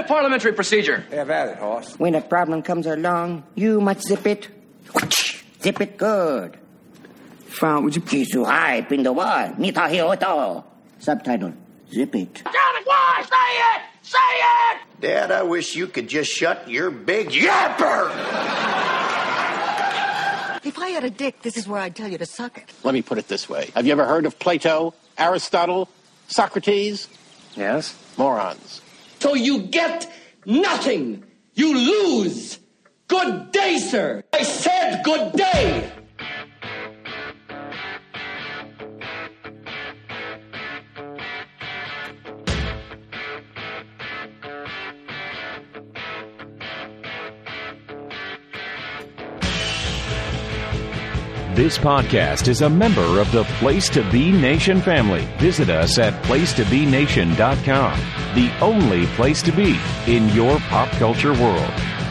of parliamentary procedure. Have at it, horse. When a problem comes along, you must zip it. Zip it good. Frown, would you please? Kisu hai pindawa, nita hioto. Subtitle, zip it. Johnny, why? Say it! Say it! Dad, I wish you could just shut your big yapper! If I had a dick, this is where I'd tell you to suck it. Let me put it this way. Have you ever heard of Plato, Aristotle, Socrates? Yes? Morons. So you get nothing. You lose. Good day, sir. I said good day. This podcast is a member of the Place to Be Nation family. Visit us at placetobenation.com, the only place to be in your pop culture world.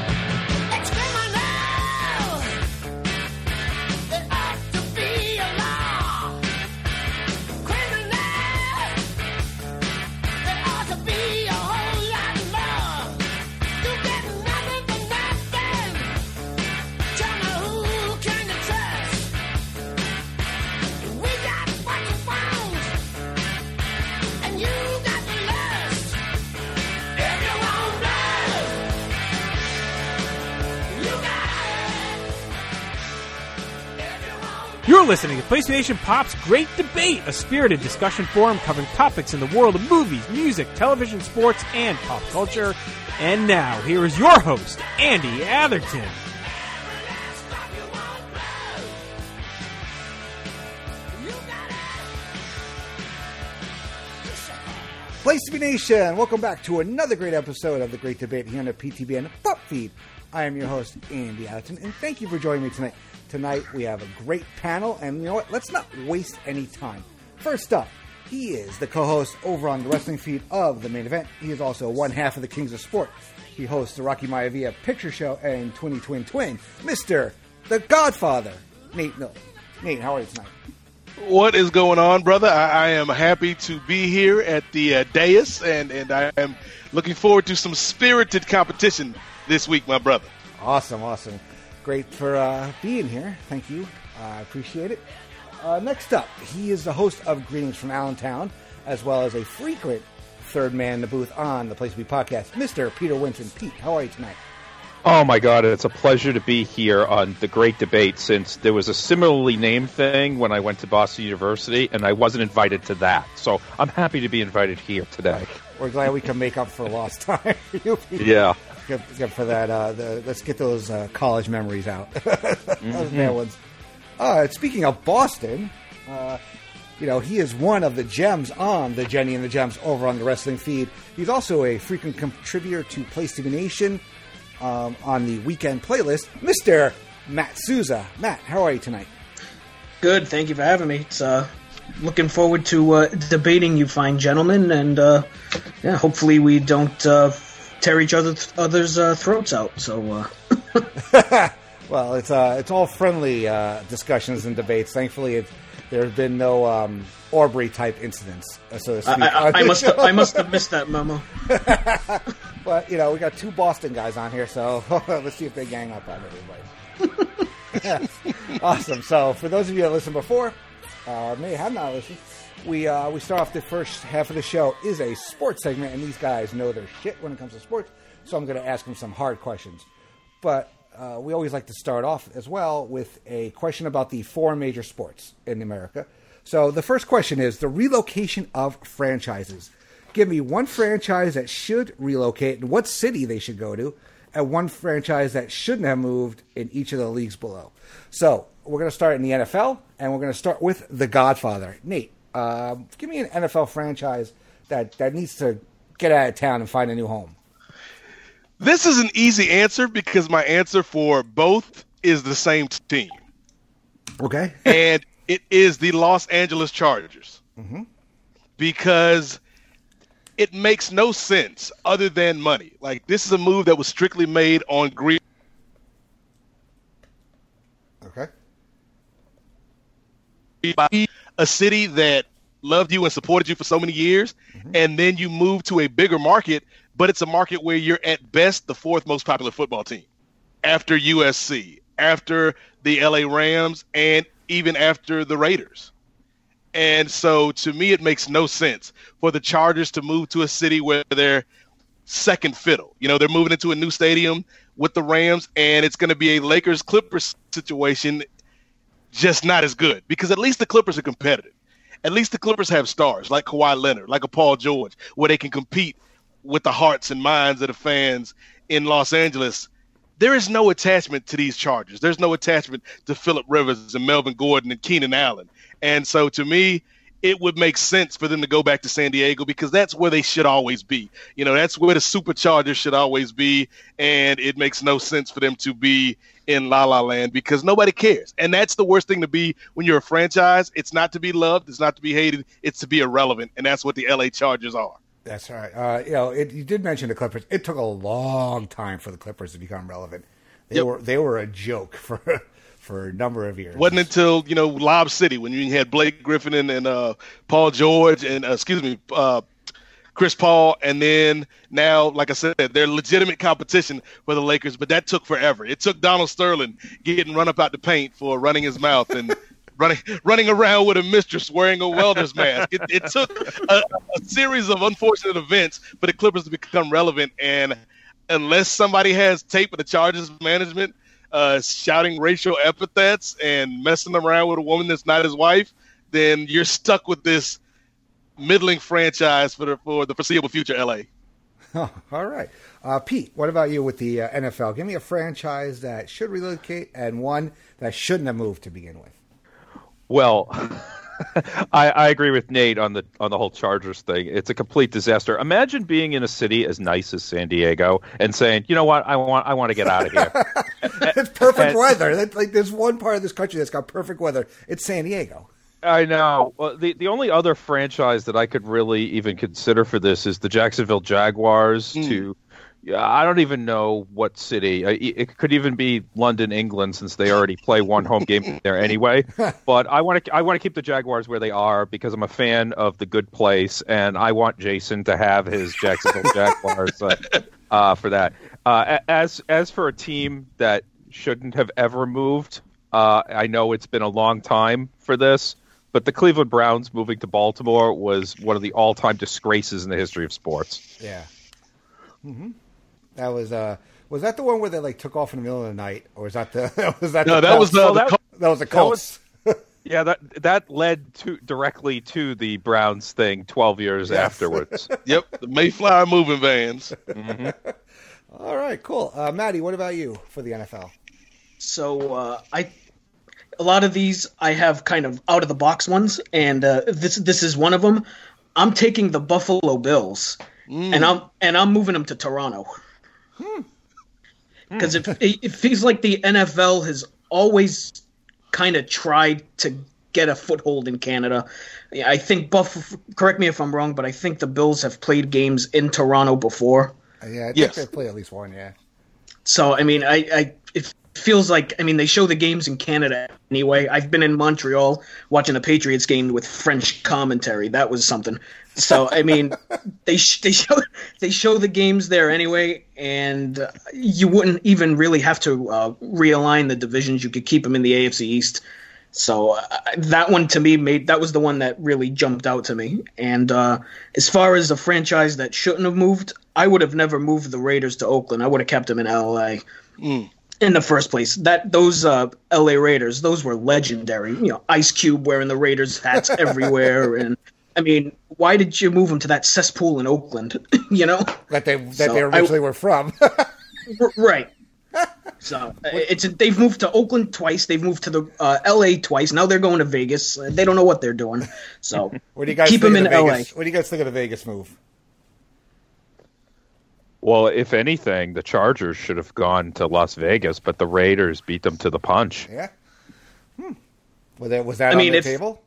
You're listening to PlayStation Pop's Great Debate, a spirited discussion forum covering topics in the world of movies, music, television, sports, and pop culture. And now, here is your host, Andy Atherton. Place to Be Nation, welcome back to another great episode of The Great Debate here on the PTBN Pop Feed. I am your host, Andy Atherton, and thank you for joining me tonight. Tonight, we have a great panel, and you know what? Let's not waste any time. First up, he is the co-host over on the wrestling feed of The Main Event. He is also one half of the Kings of Sport. He hosts the Rocky Maivia Picture Show and Twin, Mr. The Godfather, Nate Miller. Nate, how are you tonight? What is going on, brother? I am happy to be here at the dais, and I am looking forward to some spirited competition this week, my brother. Awesome. Great for being here. Thank you. I appreciate it. Next up, he is the host of Greetings from Allentown, as well as a frequent third man in the booth on the Place to Be podcast, Mr. Peter Winton. Pete, how are you tonight? Oh, my God. It's a pleasure to be here on The Great Debate, since there was a similarly named thing when I went to Boston University, and I wasn't invited to that. So I'm happy to be invited here today. We're glad we can make up for lost time. Yeah. Good for that. Let's get those college memories out. Those bad ones. Speaking of Boston, he is one of the gems on the Jenny and the Gems over on the wrestling feed. He's also a frequent contributor to Place to Be Nation on the weekend playlist, Mr. Matt Souza. Matt, how are you tonight? Good. Thank you for having me. It's looking forward to debating you fine gentlemen, and hopefully we don't tear each other's throats out. So, well, it's all friendly discussions and debates. Thankfully, there have been no Aubrey type incidents, so to speak. I must have missed that memo. But we got two Boston guys on here, so let's see if they gang up on everybody. Awesome. So, for those of you that listened before, may have not listened. We start off the first half of the show is a sports segment, and these guys know their shit when it comes to sports, so I'm going to ask them some hard questions. But we always like to start off as well with a question about the four major sports in America. So the first question is the relocation of franchises. Give me one franchise that should relocate and what city they should go to, and one franchise that shouldn't have moved in each of the leagues below. So we're going to start in the NFL, and we're going to start with The Godfather. Nate, give me an NFL franchise that needs to get out of town and find a new home. This is an easy answer because my answer for both is the same team. Okay. And it is the Los Angeles Chargers. Mm-hmm. Because it makes no sense other than money. Like, this is a move that was strictly made on greed. Okay. By a city that loved you and supported you for so many years, and then you move to a bigger market but it's a market where you're at best the fourth most popular football team after USC, after the LA Rams, and even after the Raiders. And so to me, it makes no sense for the Chargers to move to a city where they're second fiddle. You know, they're moving into a new stadium with the Rams, and it's going to be a Lakers-Clippers situation, just not as good, because at least the Clippers are competitive. At least the Clippers have stars like Kawhi Leonard, like a Paul George, where they can compete with the hearts and minds of the fans in Los Angeles. There is no attachment to these Chargers. There's no attachment to Phillip Rivers and Melvin Gordon and Keenan Allen. And so to me, it would make sense for them to go back to San Diego because that's where they should always be. You know, that's where the Superchargers should always be. And it makes no sense for them to be in La La Land because nobody cares. And that's the worst thing to be when you're a franchise. It's not to be loved. It's not to be hated. It's to be irrelevant. And that's what the LA Chargers are. That's right. You did mention the Clippers. It took a long time for the Clippers to become relevant. They were a joke for a number of years. Wasn't until, Lob City when you had Blake Griffin and Paul George and, Chris Paul. And then now, like I said, they're legitimate competition for the Lakers, but that took forever. It took Donald Sterling getting run up out the paint for running his mouth and running around with a mistress wearing a welder's mask. It took a series of unfortunate events for the Clippers to become relevant. And unless somebody has tape of the Chargers management shouting racial epithets and messing around with a woman that's not his wife, then you're stuck with this middling franchise for the foreseeable future, LA. Oh, all right. Pete, what about you with the NFL? Give me a franchise that should relocate and one that shouldn't have moved to begin with. Well, I agree with Nate on the whole Chargers thing. It's a complete disaster. Imagine being in a city as nice as San Diego and saying, "You know what? I want to get out of here." It's perfect weather. There's one part of this country that's got perfect weather. It's San Diego. I know. Well, the only other franchise that I could really even consider for this is the Jacksonville Jaguars. I don't even know what city. It could even be London, England, since they already play one home game there anyway. But I want to keep the Jaguars where they are because I'm a fan of The Good Place, and I want Jason to have his Jacksonville Jaguars for that. As for a team that shouldn't have ever moved, I know it's been a long time for this, but the Cleveland Browns moving to Baltimore was one of the all-time disgraces in the history of sports. Yeah. Mm-hmm. That was that the one where they took off in the middle of the night, or was that the that was the Colts? Yeah, that led directly to the Browns thing 12 years afterwards. Yep, the Mayflower moving vans. Mm-hmm. All right, cool. Maddie, what about you for the NFL? So a lot of these I have kind of out of the box ones, and this is one of them. I'm taking the Buffalo Bills, and I'm moving them to Toronto. Because it feels like the NFL has always kind of tried to get a foothold in Canada. I think correct me if I'm wrong, but I think the Bills have played games in Toronto before. Yeah, I think they've played at least one, yeah. So, I mean, it feels like, they show the games in Canada anyway. I've been in Montreal watching a Patriots game with French commentary. That was something. So, they show the games there anyway, and you wouldn't even really have to realign the divisions. You could keep them in the AFC East. So that one to me that was the one that really jumped out to me. And as far as a franchise that shouldn't have moved, I would have never moved the Raiders to Oakland. I would have kept them in LA in the first place. Those LA Raiders, those were legendary. Ice Cube wearing the Raiders hats everywhere, and why did you move them to that cesspool in Oakland? That they originally were from. Right. So they've moved to Oakland twice. They've moved to the LA twice. Now they're going to Vegas. They don't know what they're doing. So what do you guys keep them in LA. What do you guys think of the Vegas move? Well, if anything, the Chargers should have gone to Las Vegas, but the Raiders beat them to the punch. Yeah. Was that on the table?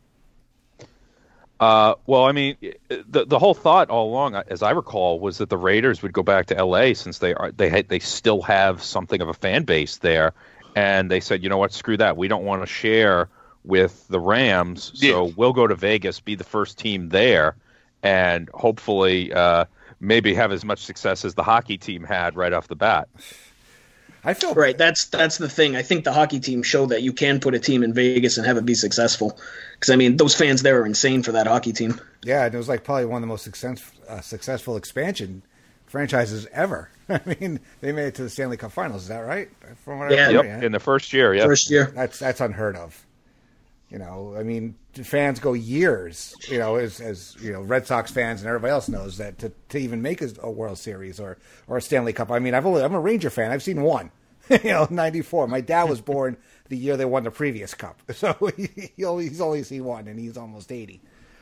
The whole thought all along, as I recall, was that the Raiders would go back to L.A. since they still have something of a fan base there, and they said, you know what, screw that, we don't want to share with the Rams, so we'll go to Vegas, be the first team there, and hopefully maybe have as much success as the hockey team had right off the bat. I feel right. That's the thing. I think the hockey team showed that you can put a team in Vegas and have it be successful. Because I mean, those fans there are insane for that hockey team. Yeah, and it was like probably one of the most successful expansion franchises ever. I mean, they made it to the Stanley Cup Finals. Is that right? From what I remember, in the first year. Yeah, first year. That's unheard of. You know, I mean, fans go years. You know, as you know, Red Sox fans and everybody else knows that to even make a World Series or a Stanley Cup. I mean, I'm a Ranger fan. I've seen one. 94. My dad was born the year they won the previous cup, so he's only seen one, and he's almost 80.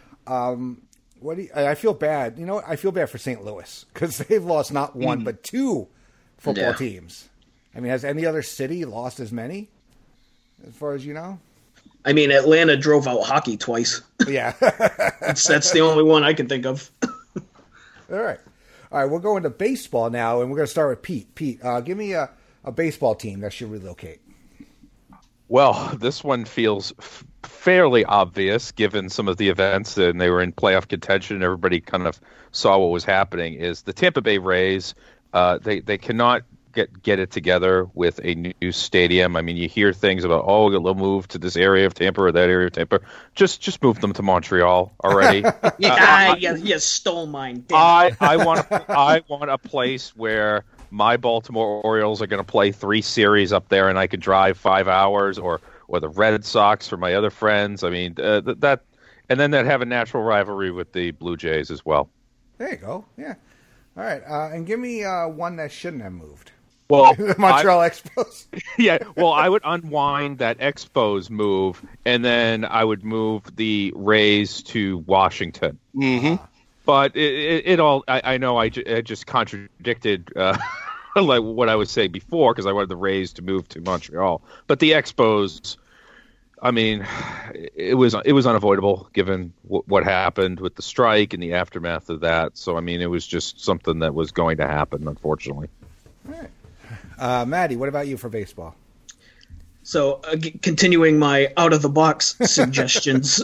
I feel bad. You know what? I feel bad for St. Louis because they've lost not one but two football teams. I mean, has any other city lost as many, as far as you know? I mean, Atlanta drove out hockey twice. Yeah. that's the only one I can think of. All right, we'll go into baseball now, and we're going to start with Pete. Pete, give me a baseball team that should relocate. Well, this one feels fairly obvious given some of the events, and they were in playoff contention. Everybody kind of saw what was happening. Is the Tampa Bay Rays? They cannot get it together with a new stadium. I mean, you hear things about, they'll move to this area of Tampa or that area of Tampa. Just move them to Montreal already. You stole mine. I want a place where my Baltimore Orioles are going to play 3 series up there, and I could drive 5 hours, or the Red Sox for my other friends. I mean, that, and then they'd have a natural rivalry with the Blue Jays as well. There you go. Yeah. All right. And give me one that shouldn't have moved. Well, Montreal Expos. Yeah. Well, I would unwind that Expos move, and then I would move the Rays to Washington. Mm-hmm. But it all, I know I just contradicted like what I was saying before, because I wanted the Rays to move to Montreal. But the Expos, I mean, it was unavoidable given what happened with the strike and the aftermath of that. So, I mean, it was just something that was going to happen, unfortunately. All right. Maddie, what about you for baseball? So, continuing my out-of-the-box suggestions,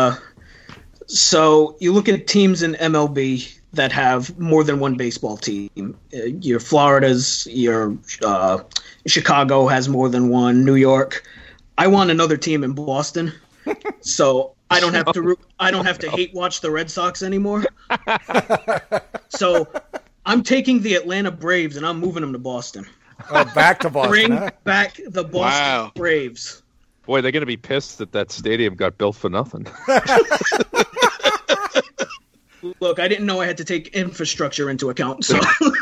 so you look at teams in MLB that have more than one baseball team. Your Florida's, your Chicago has more than one. New York. I want another team in Boston, so I don't have to. I don't have to hate watch the Red Sox anymore. So I'm taking the Atlanta Braves and I'm moving them to Boston. Oh, back to Boston. Bring back the Boston Braves. Boy, they're going to be pissed that stadium got built for nothing. Look, I didn't know I had to take infrastructure into account. So,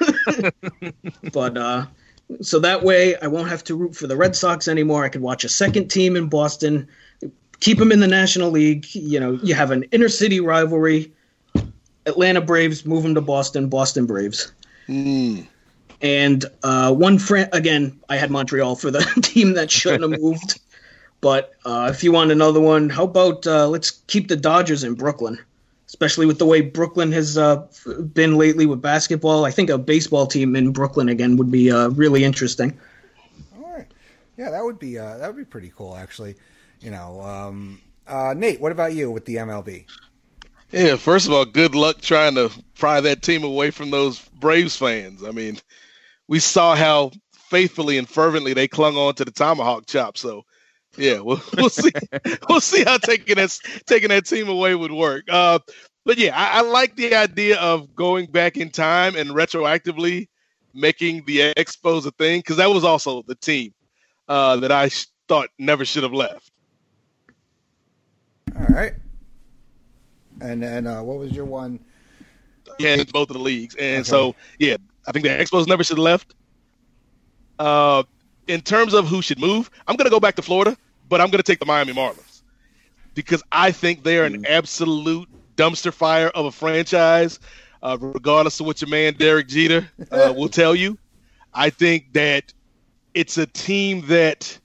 but so that way I won't have to root for the Red Sox anymore. I could watch a second team in Boston, keep them in the National League. You know, you have an inner city rivalry. Atlanta Braves, move them to Boston. Boston Braves. And again, I had Montreal for the team that shouldn't have moved. But if you want another one, how about let's keep the Dodgers in Brooklyn, especially with the way Brooklyn has been lately with basketball. I think a baseball team in Brooklyn again would be really interesting. All right, yeah, that would be pretty cool, actually. You know, Nate, what about you with the MLB? Yeah, first of all, good luck trying to pry that team away from those Braves fans. I mean, we saw how faithfully and fervently they clung on to the tomahawk chop. So, yeah, we'll see. We'll see how taking that team away would work. But yeah, I like the idea of going back in time and retroactively making the Expos a thing, because that was also the team that I thought never should have left. All right. And then what was your one? Yeah, in both of the leagues. And so, yeah, I think the Expos never should have left. In terms of who should move, I'm going to go back to Florida, but I'm going to take the Miami Marlins because I think they're an absolute dumpster fire of a franchise, regardless of what your man Derek Jeter will tell you. I think that it's a team that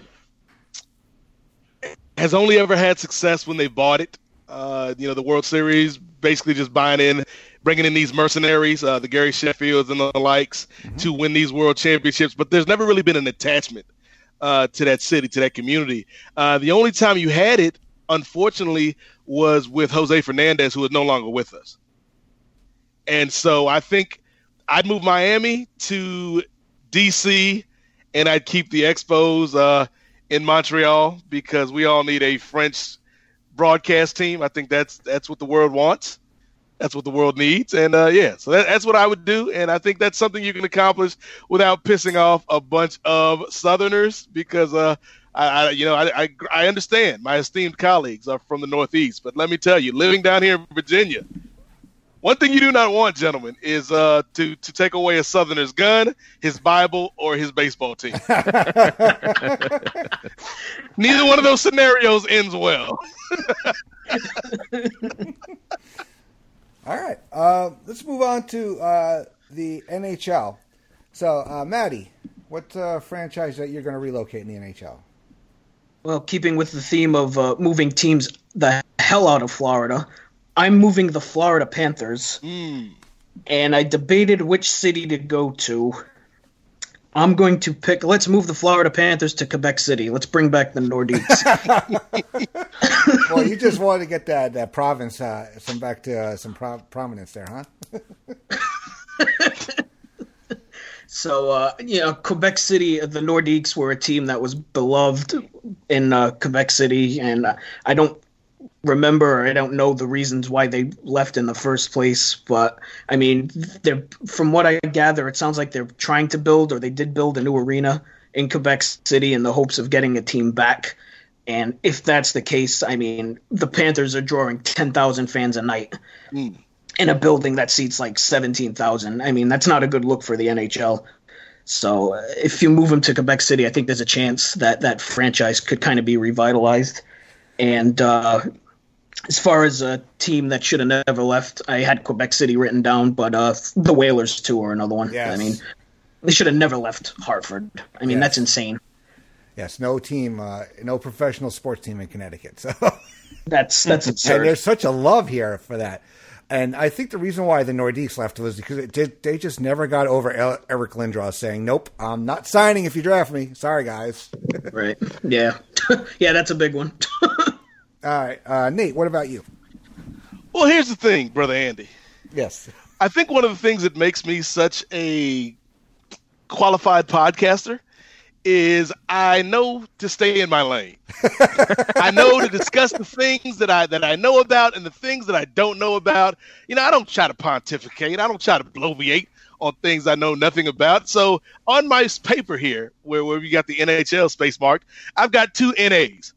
has only ever had success when they bought it. The World Series, basically just bringing in these mercenaries, the Gary Sheffields and the likes, to win these world championships. But there's never really been an attachment to that city, to that community. The only time you had it, unfortunately, was with Jose Fernandez, who is no longer with us. And so I think I'd move Miami to D.C., and I'd keep the Expos in Montreal because we all need a French broadcast team. I think that's what the world wants. That's what the world needs. And, so that's what I would do. And I think that's something you can accomplish without pissing off a bunch of Southerners because I understand my esteemed colleagues are from the Northeast. But let me tell you, living down here in Virginia, one thing you do not want, gentlemen, is to take away a Southerner's gun, his Bible, or his baseball team. Neither one of those scenarios ends well. All right. Let's move on to the NHL. So, Maddie, what franchise that you're going to relocate in the NHL? Well, keeping with the theme of moving teams the hell out of Florida, I'm moving the Florida Panthers, and I debated which city to go to. I'm going to pick. Let's move the Florida Panthers to Quebec City. Let's bring back the Nordiques. Well, you just wanted to get that province back to some prominence there, huh? So, Quebec City, the Nordiques were a team that was beloved in Quebec City, and I don't remember, I don't know the reasons why they left in the first place, but I mean, from what I gather, it sounds like they're trying to build, or they did build a new arena in Quebec City in the hopes of getting a team back. And if that's the case, I mean, the Panthers are drawing 10,000 fans a night in a building that seats like 17,000. I mean, that's not a good look for the NHL. So if you move them to Quebec City, I think there's a chance that that franchise could kind of be revitalized. And as far as a team that should have never left, I had Quebec City written down, but the Whalers, too, are another one. Yes. I mean, they should have never left Hartford. I mean, that's insane. Yes, no team, no professional sports team in Connecticut. So that's absurd. And there's such a love here for that. And I think the reason why the Nordiques left was because they just never got over Eric Lindros saying, nope, I'm not signing if you draft me. Sorry, guys. Right. Yeah. Yeah, that's a big one. All right. Nate, what about you? Well, here's the thing, Brother Andy. Yes. I think one of the things that makes me such a qualified podcaster is I know to stay in my lane. I know to discuss the things that I know about and the things that I don't know about. You know, I don't try to pontificate. I don't try to bloviate on things I know nothing about. So on my paper here, where we got the NHL space marked, I've got 2 NAs.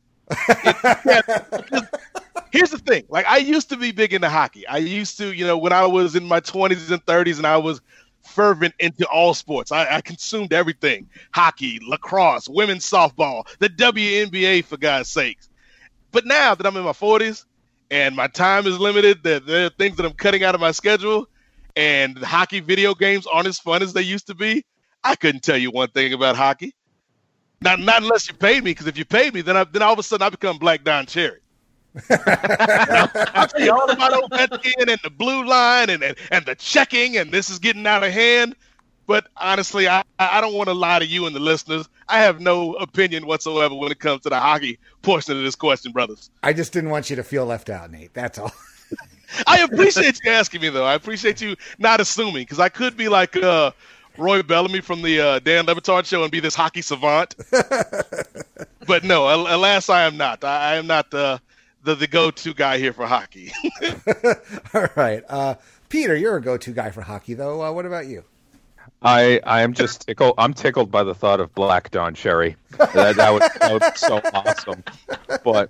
Here's the thing. Like, I used to be big into hockey. I used to, when I was in my 20s and 30s and I was fervent into all sports. I consumed everything. Hockey, lacrosse, women's softball, the WNBA, for God's sakes. But now that I'm in my 40s and my time is limited, there are things that I'm cutting out of my schedule, and hockey video games aren't as fun as they used to be, I couldn't tell you one thing about hockey. Not unless you paid me, because if you paid me, then all of a sudden I become Black Don Cherry. I'll tell you all about Ovechkin and the blue line and the checking, and this is getting out of hand. But honestly, I don't want to lie to you and the listeners. I have no opinion whatsoever when it comes to the hockey portion of this question, brothers. I just didn't want you to feel left out, Nate. That's all. I appreciate you asking me, though. I appreciate you not assuming, because I could be like Roy Bellamy from the Dan Le Batard show and be this hockey savant. But no, alas, I am not. I am not the go-to guy here for hockey. All right. Peter, you're a go-to guy for hockey, though. What about you? I am just tickled. I'm tickled by the thought of Black Don Cherry. That was so awesome. But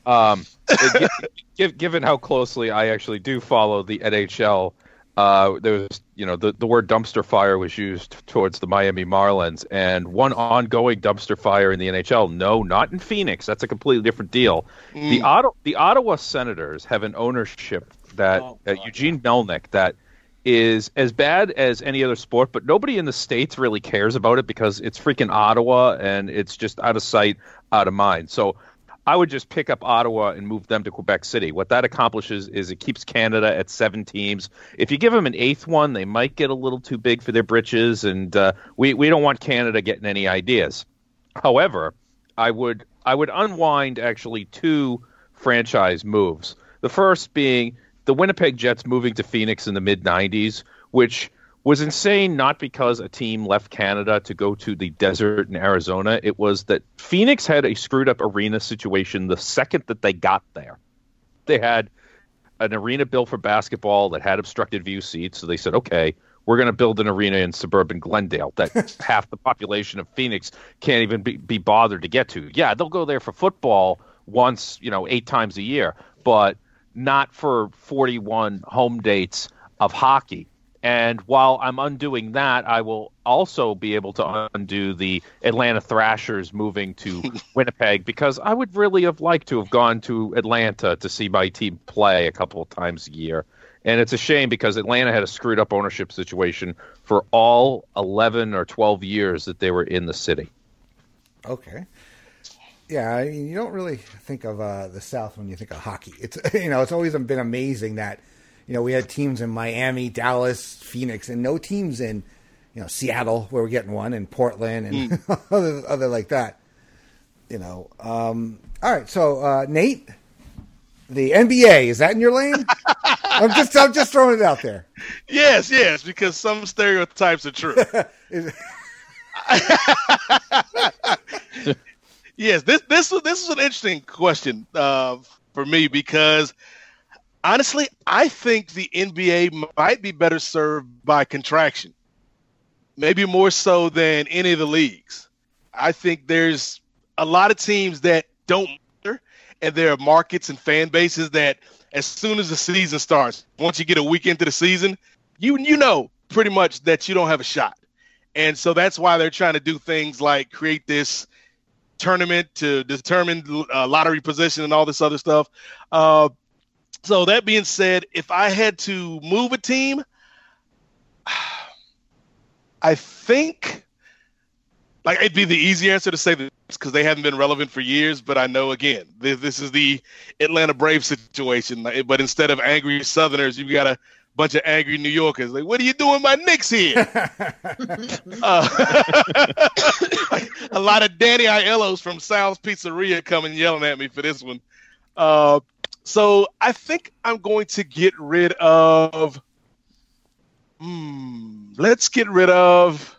given how closely I actually do follow the NHL, there was, the word dumpster fire was used towards the Miami Marlins, and one ongoing dumpster fire in the NHL. No, not in Phoenix. That's a completely different deal. The Ottawa Senators have an ownership that Eugene Melnyk that is as bad as any other sport, but nobody in the States really cares about it because it's freaking Ottawa and it's just out of sight, out of mind. So I would just pick up Ottawa and move them to Quebec City. What that accomplishes is it keeps Canada at 7 teams. If you give them an 8th one, they might get a little too big for their britches, and we don't want Canada getting any ideas. However, I would unwind actually 2 franchise moves. The first being the Winnipeg Jets moving to Phoenix in the mid-'90s, which was insane not because a team left Canada to go to the desert in Arizona. It was that Phoenix had a screwed-up arena situation the second that they got there. They had an arena built for basketball that had obstructed view seats, so they said, okay, we're going to build an arena in suburban Glendale that half the population of Phoenix can't even be bothered to get to. Yeah, they'll go there for football once, 8 times a year, but not for 41 home dates of hockey. And while I'm undoing that, I will also be able to undo the Atlanta Thrashers moving to Winnipeg, because I would really have liked to have gone to Atlanta to see my team play a couple of times a year. And it's a shame because Atlanta had a screwed up ownership situation for all 11 or 12 years that they were in the city. Okay. Yeah, I mean, you don't really think of the South when you think of hockey. It's it's always been amazing that we had teams in Miami, Dallas, Phoenix, and no teams in Seattle, where we're getting one, and Portland, and other like that. All right, so Nate, the NBA, is that in your lane? I'm just throwing it out there. Yes, because some stereotypes are true. Yes, this is an interesting question for me, because honestly, I think the NBA might be better served by contraction, maybe more so than any of the leagues. I think there's a lot of teams that don't matter, and there are markets and fan bases that as soon as the season starts, once you get a week into the season, you know pretty much that you don't have a shot. And so that's why they're trying to do things like create this tournament to determine lottery position and all this other stuff. So that being said, if I had to move a team, I think it'd be the easy answer to say this because they haven't been relevant for years. But I know, again, this is the Atlanta Braves situation. But instead of angry Southerners, you've got a bunch of angry New Yorkers. Like, what are you doing my Knicks here? A lot of Danny Aiellos from Sal's Pizzeria coming yelling at me for this one. So I think I'm going to get rid of. Let's get rid of.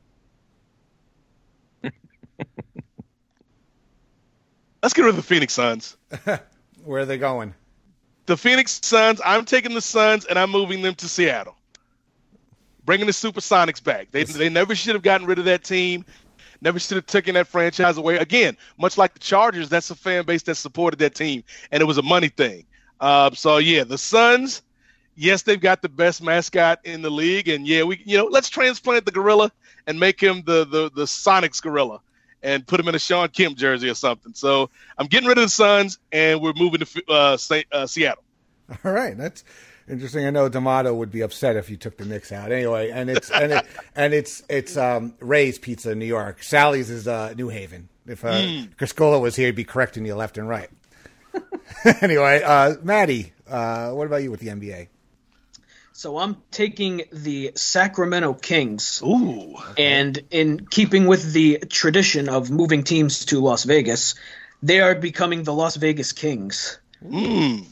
Let's get rid of the Phoenix Suns. Where are they going? The Phoenix Suns. I'm taking the Suns and I'm moving them to Seattle. Bringing the Supersonics back. They never should have gotten rid of that team. Never should have taken that franchise away. Again, much like the Chargers, that's a fan base that supported that team, and it was a money thing. So yeah, the Suns. Yes, they've got the best mascot in the league, and yeah, let's transplant the gorilla and make him the Sonics gorilla and put him in a Sean Kemp jersey or something. So I'm getting rid of the Suns, and we're moving to Seattle. All right, that's interesting. I know D'Amato would be upset if you took the Knicks out. Anyway, and it's Ray's Pizza in New York. Sally's is New Haven. If Criscola was here, he'd be correcting you left and right. Anyway, Maddie, what about you with the NBA? So I'm taking the Sacramento Kings. Ooh. And in keeping with the tradition of moving teams to Las Vegas, they are becoming the Las Vegas Kings. I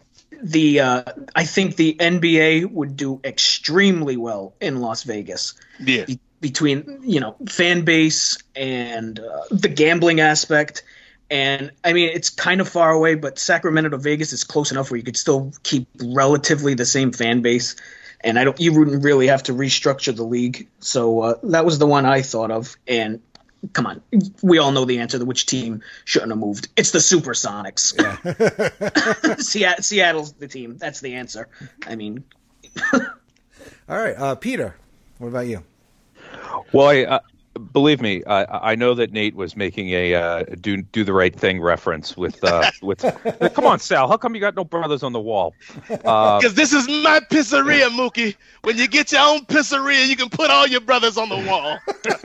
think the NBA would do extremely well in Las Vegas. Yeah. Between, fan base and the gambling aspect. And, I mean, it's kind of far away, but Sacramento to Vegas is close enough where you could still keep relatively the same fan base. And you wouldn't really have to restructure the league. So that was the one I thought of. And come on, we all know the answer to which team shouldn't have moved. It's the Supersonics. Yeah. Seattle's the team. That's the answer. I mean. All right. Peter, what about you? Well, believe me, I know that Nate was making a do the right thing reference with come on, Sal, how come you got no brothers on the wall? Because this is my pizzeria, Mookie. When you get your own pizzeria, you can put all your brothers on the wall.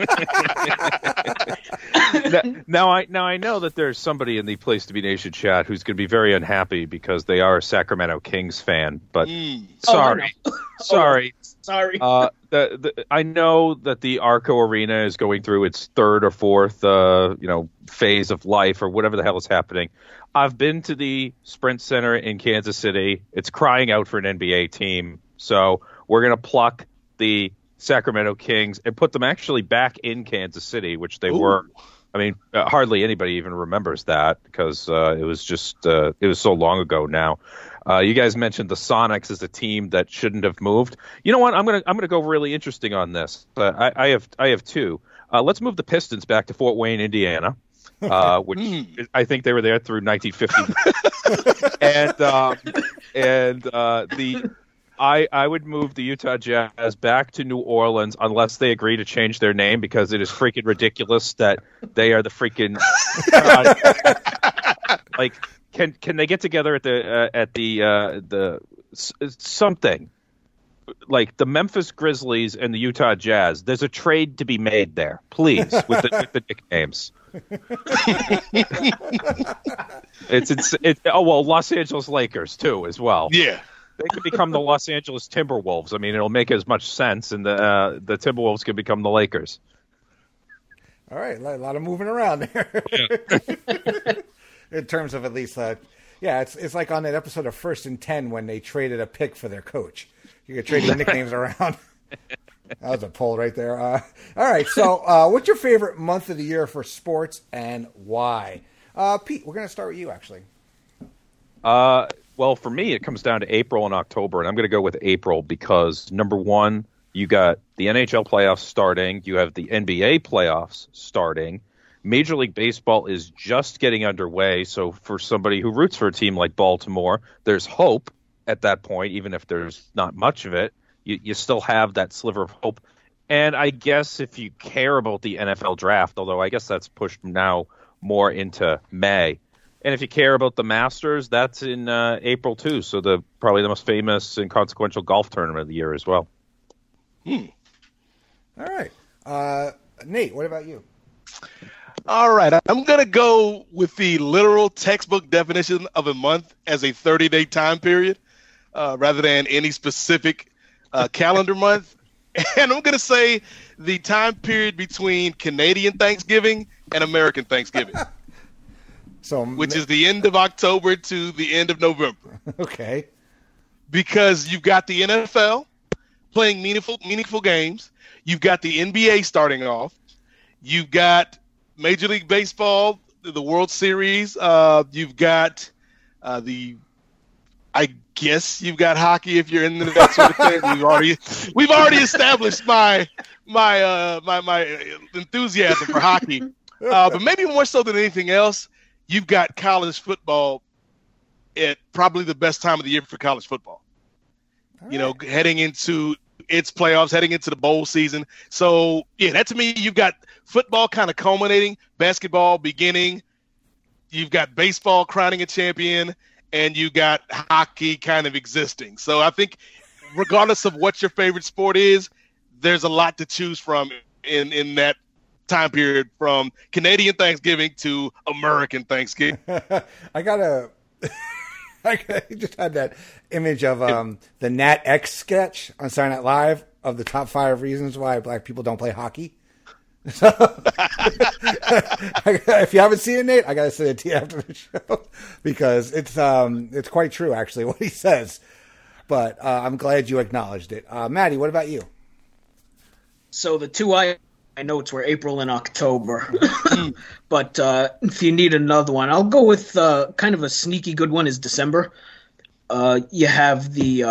Now I know that there's somebody in the Place to Be Nation chat who's going to be very unhappy because they are a Sacramento Kings fan, but sorry. Sorry. I know that the Arco Arena is going through its third or fourth, phase of life or whatever the hell is happening. I've been to the Sprint Center in Kansas City. It's crying out for an NBA team. So we're going to pluck the Sacramento Kings and put them actually back in Kansas City, which they were. I mean, hardly anybody even remembers that because it was so long ago now. You guys mentioned the Sonics as a team that shouldn't have moved. You know what? I'm gonna go really interesting on this. I have two. Let's move the Pistons back to Fort Wayne, Indiana, which I think they were there through 1950. I would move the Utah Jazz back to New Orleans unless they agree to change their name because it is freaking ridiculous that they are the freaking like. Can they get together at the something like the Memphis Grizzlies and the Utah Jazz? There's a trade to be made there, please, with the nicknames. Los Angeles Lakers too as well. Yeah, they could become the Los Angeles Timberwolves. I mean, it'll make as much sense, and the Timberwolves could become the Lakers. All right, a lot of moving around there. Yeah. In terms of at least, it's like on that episode of First and 10 when they traded a pick for their coach. You could trade your nicknames around. That was a poll right there. All right, so what's your favorite month of the year for sports and why? Pete, we're going to start with you, actually. Well, for me, it comes down to April and October, and I'm going to go with April because, number one, you got the NHL playoffs starting. You have the NBA playoffs starting. Major League Baseball is just getting underway, so for somebody who roots for a team like Baltimore, there's hope at that point, even if there's not much of it. You still have that sliver of hope. And I guess if you care about the NFL draft, although I guess that's pushed now more into May, and if you care about the Masters, that's in April too, so probably the most famous and consequential golf tournament of the year as well. All right. Nate, what about you? All right, I'm going to go with the literal textbook definition of a month as a 30-day time period rather than any specific calendar month. And I'm going to say the time period between Canadian Thanksgiving and American Thanksgiving, which is the end of October to the end of November. Okay. Because you've got the NFL playing meaningful games. You've got the NBA starting off. You've got Major League Baseball, the World Series. You've got I guess you've got hockey if you're into that sort of thing. We've already established my enthusiasm for hockey. But maybe more so than anything else, you've got college football at probably the best time of the year for college football. Right. Heading into its playoffs, heading into the bowl season. So, yeah, that to me, you've got football kind of culminating, basketball beginning, you've got baseball crowning a champion, and you got hockey kind of existing. So I think regardless of what your favorite sport is, there's a lot to choose from in that time period from Canadian Thanksgiving to American Thanksgiving. I just had that image of the Nat X sketch on Saturday Night Live of the top 5 reasons why black people don't play hockey. So, if you haven't seen it, Nate, I got to send it to you after the show because it's quite true, actually, what he says. But I'm glad you acknowledged it. Maddie, what about you? So the two I notes were April and October. But if you need another one, I'll go with kind of a sneaky good one is December. You have the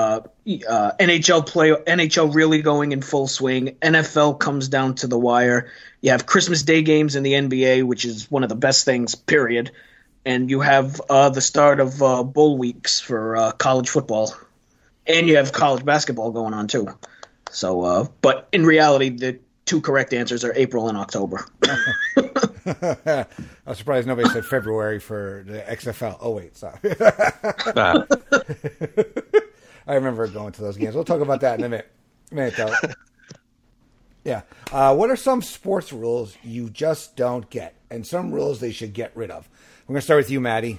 NHL really going in full swing. NFL comes down to the wire. You have Christmas Day games in the NBA, which is one of the best things, period. And you have the start of bowl weeks for college football. And you have college basketball going on, too. So, but in reality, the two correct answers are April and October. I'm surprised nobody said February for the XFL. Oh, wait, sorry. I remember going to those games. We'll talk about that in a minute though. Yeah. What are some sports rules you just don't get? And some rules they should get rid of? I'm going to start with you, Maddie.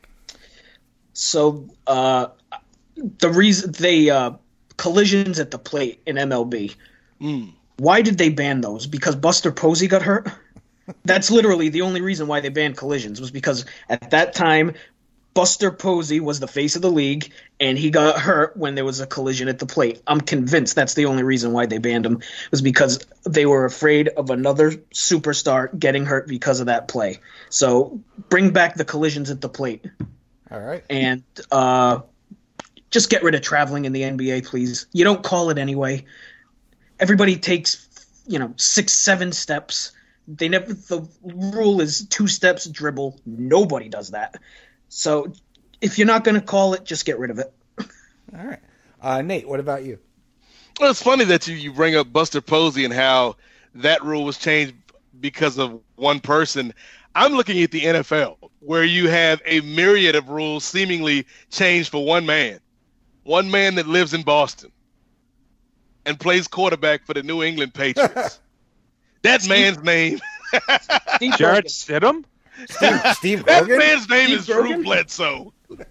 So the reason collisions at the plate in MLB Why did they ban those? Because Buster Posey got hurt? That's literally the only reason why they banned collisions, was because at that time, Buster Posey was the face of the league, and he got hurt when there was a collision at the plate. I'm convinced that's the only reason why they banned him, was because they were afraid of another superstar getting hurt because of that play. So bring back the collisions at the plate. All right. And just get rid of traveling in the NBA, please. You don't call it anyway. Everybody takes, 6-7 steps. The rule is 2 steps dribble. Nobody does that. So if you're not going to call it, just get rid of it. All right. Nate, what about you? Well, it's funny that you bring up Buster Posey and how that rule was changed because of one person. I'm looking at the NFL, where you have a myriad of rules seemingly changed for one man that lives in Boston and plays quarterback for the New England Patriots. That man's name. Jarrett Stidham? Steve That Grogan? man's name is Drew Bledsoe.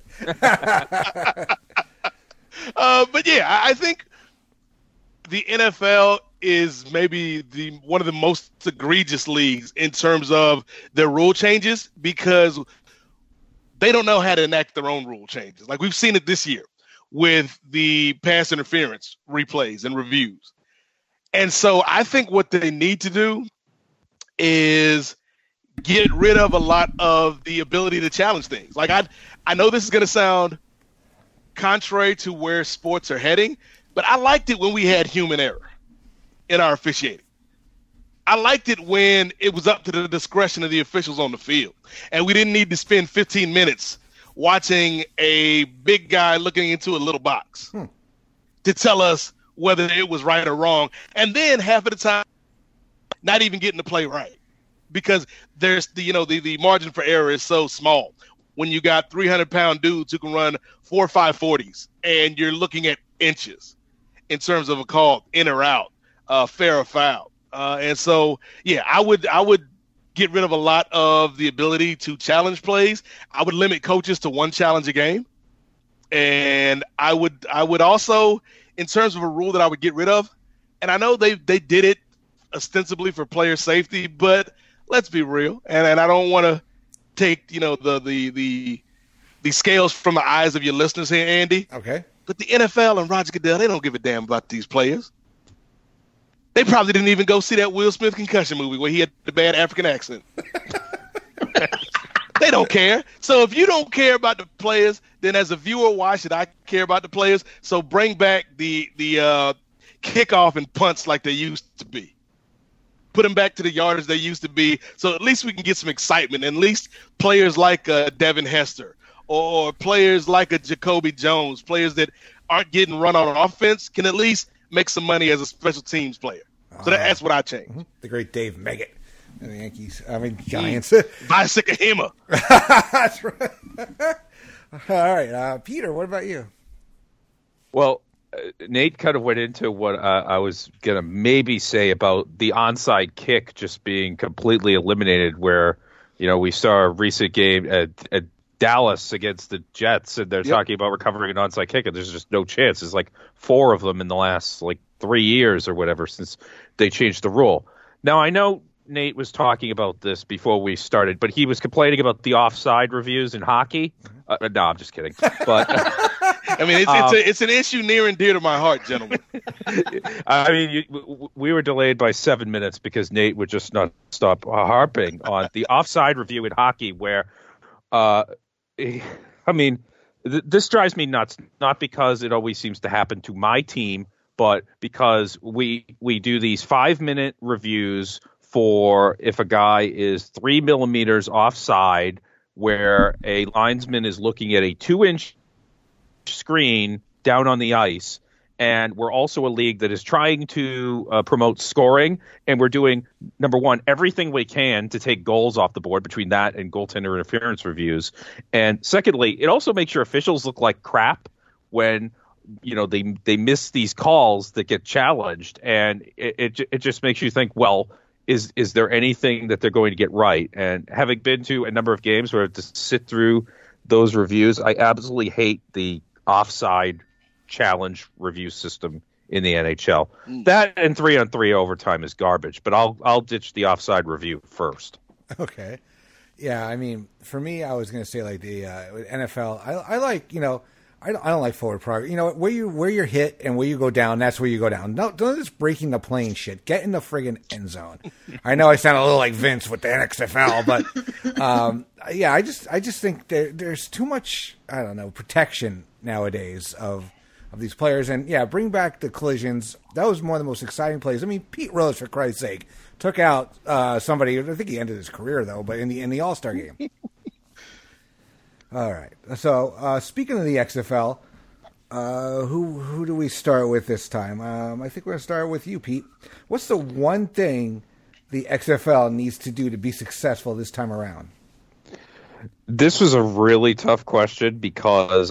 But yeah, I think the NFL is maybe one of the most egregious leagues in terms of their rule changes, because they don't know how to enact their own rule changes. Like we've seen it this year with the pass interference replays and reviews. And so I think what they need to do is get rid of a lot of the ability to challenge things. Like I know this is going to sound contrary to where sports are heading, but I liked it when we had human error in our officiating. I liked it when it was up to the discretion of the officials on the field, and we didn't need to spend 15 minutes watching a big guy looking into a little box to tell us whether it was right or wrong, and then half of the time not even getting the play right, because there's the margin for error is so small when you got 300-pound dudes who can run 4 540s, and you're looking at inches in terms of a call in or out, fair or foul. And so, yeah, I would get rid of a lot of the ability to challenge plays. I would limit coaches to 1 challenge a game. And I would also, in terms of a rule that I would get rid of, and I know they did it ostensibly for player safety, but let's be real. And I don't want to take, the scales from the eyes of your listeners here, Andy. Okay. But the NFL and Roger Goodell, they don't give a damn about these players. They probably didn't even go see that Will Smith concussion movie where he had the bad African accent. They don't care. So if you don't care about the players, then as a viewer, why should I care about the players? So bring back the kickoff and punts like they used to be. Put them back to the yardage they used to be, so at least we can get some excitement. And at least players like Devin Hester or players like a Jacoby Jones, players that aren't getting run on offense, can at least make some money as a special teams player. So that's what I changed. The great Dave Meggett and the Giants. Bicycle Hema. That's right. All right. Peter, what about you? Well, Nate kind of went into what I was going to maybe say about the onside kick just being completely eliminated, where, we saw a recent game at Dallas against the Jets, and they're talking about recovering an onside kick, and there's just no chance. There's like 4 of them in the last 3 years or whatever since they changed the rule. Now, I know Nate was talking about this before we started, but he was complaining about the offside reviews in hockey. No, I'm just kidding. But I mean, it's an issue near and dear to my heart, gentlemen. I mean, we were delayed by 7 minutes because Nate would just not stop harping on the offside review in hockey, where, this drives me nuts, not because it always seems to happen to my team, but because we do these 5-minute reviews for if a guy is 3 millimeters offside, where a linesman is looking at a 2-inch screen down on the ice. And we're also a league that is trying to promote scoring, and we're doing, number one, everything we can to take goals off the board between that and goaltender interference reviews. And secondly, it also makes your officials look like crap when they miss these calls that get challenged, and it just makes you think, well, is there anything that they're going to get right? And having been to a number of games where I have to sit through those reviews, I absolutely hate the offside challenge review system in the NHL. That and 3-on-3 overtime is garbage, but I'll ditch the offside review first. Okay. Yeah, I mean, for me, I was going to say like the NFL. I like, I don't like forward progress. Where you're hit and where you go down, that's where you go down. No, don't just breaking the plane shit. Get in the friggin' end zone. I know I sound a little like Vince with the XFL, but yeah, I just think there's too much, I don't know, protection nowadays of these players. And yeah, bring back the collisions. That was one of the most exciting plays. I mean, Pete Rose, for Christ's sake, took out somebody. I think he ended his career though, but in the All-Star game. All right. So speaking of the XFL, who do we start with this time? I think we're going to start with you, Pete. What's the one thing the XFL needs to do to be successful this time around? This was a really tough question because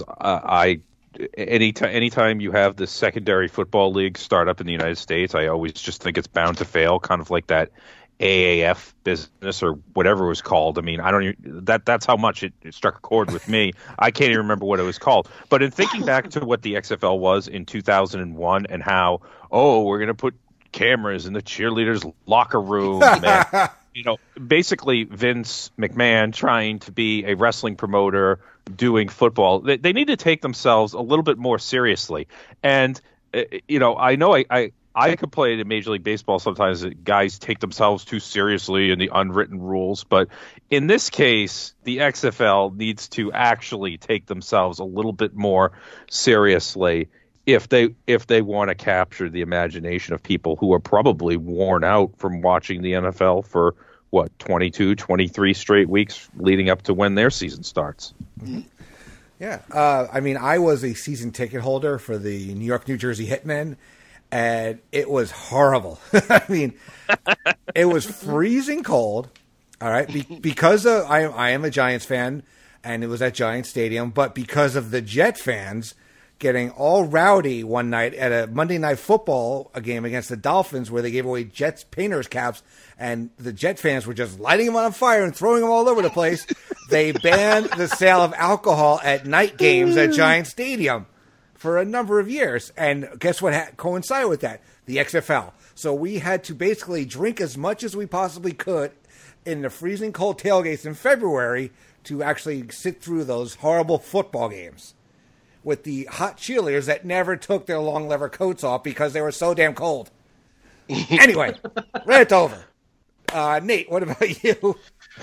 anytime you have the secondary football league start up in the United States, I always just think it's bound to fail, kind of like that AAF business or whatever it was called. I mean, I don't even, that's how much it struck a chord with me. I can't even remember what it was called. But in thinking back to what the XFL was in 2001 and how, we're going to put cameras in the cheerleaders' locker room and, basically Vince McMahon trying to be a wrestling promoter doing football. They need to take themselves a little bit more seriously. And, I know I complain in Major League Baseball sometimes that guys take themselves too seriously in the unwritten rules. But in this case, the XFL needs to actually take themselves a little bit more seriously if they want to capture the imagination of people who are probably worn out from watching the NFL for, 22, 23 straight weeks leading up to when their season starts. Yeah. I mean, I was a season ticket holder for the New York, New Jersey Hitmen, and it was horrible. I mean, it was freezing cold, all right, because I am a Giants fan, and it was at Giants Stadium, but because of the Jet fans getting all rowdy one night at a Monday Night Football game against the Dolphins where they gave away Jets painters caps, and the Jet fans were just lighting them on fire and throwing them all over the place. They banned the sale of alcohol at night games at Giant Stadium for a number of years. And guess what coincided with that? The XFL. So we had to basically drink as much as we possibly could in the freezing cold tailgates in February to actually sit through those horrible football games with the hot cheerleaders that never took their long leather coats off because they were so damn cold. Anyway, rant over. Nate, what about you?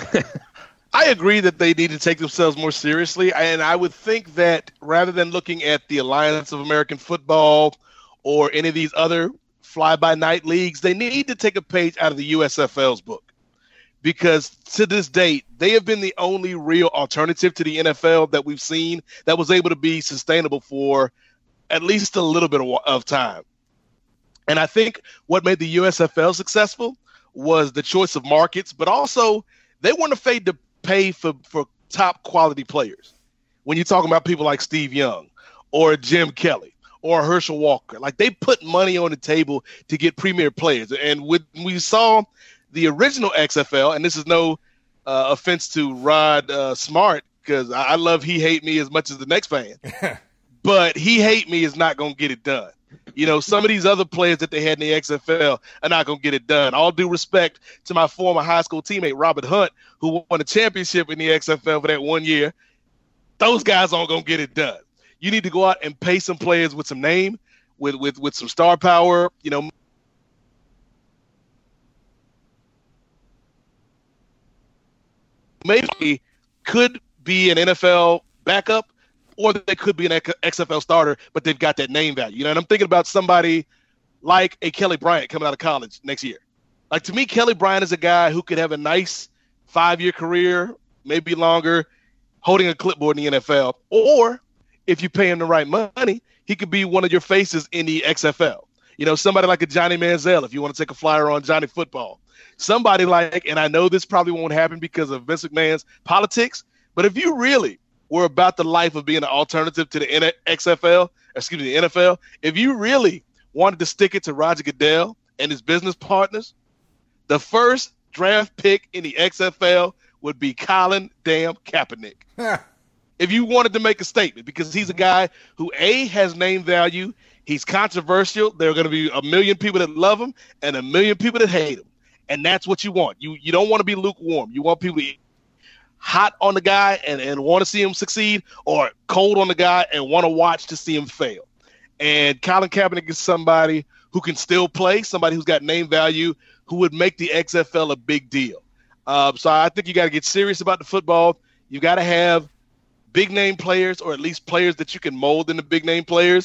I agree that they need to take themselves more seriously, and I would think that rather than looking at the Alliance of American Football or any of these other fly-by-night leagues, they need to take a page out of the USFL's book. Because to this date, they have been the only real alternative to the NFL that we've seen that was able to be sustainable for at least a little bit of time. And I think what made the USFL successful was the choice of markets, but also they weren't afraid to pay for top quality players. When you're talking about people like Steve Young or Jim Kelly or Herschel Walker, like they put money on the table to get premier players. And when we saw the original XFL, and this is no offense to Rod Smart, because I love He Hate Me as much as the next fan, but He Hate Me is not going to get it done. Some of these other players that they had in the XFL are not going to get it done. All due respect to my former high school teammate, Robert Hunt, who won a championship in the XFL for that 1 year. Those guys aren't going to get it done. You need to go out and pay some players with some name, with some star power, maybe could be an NFL backup, or they could be an XFL starter, but they've got that name value. And I'm thinking about somebody like a Kelly Bryant coming out of college next year. Like, to me, Kelly Bryant is a guy who could have a nice 5-year career, maybe longer, holding a clipboard in the NFL. Or if you pay him the right money, he could be one of your faces in the XFL. Somebody like a Johnny Manziel, if you want to take a flyer on Johnny Football. Somebody like, and I know this probably won't happen because of Vince McMahon's politics, but if you really were about the life of being an alternative to the NFL, if you really wanted to stick it to Roger Goodell and his business partners, the first draft pick in the XFL would be Colin damn Kaepernick. If you wanted to make a statement, because he's a guy who, A, has name value, He's controversial. There are going to be a million people that love him and a million people that hate him. And that's what you want. You don't want to be lukewarm. You want people to be hot on the guy and want to see him succeed, or cold on the guy and want to watch to see him fail. And Colin Kaepernick is somebody who can still play, somebody who's got name value, who would make the XFL a big deal. So I think you got to get serious about the football. You got to have big name players, or at least players that you can mold into big name players.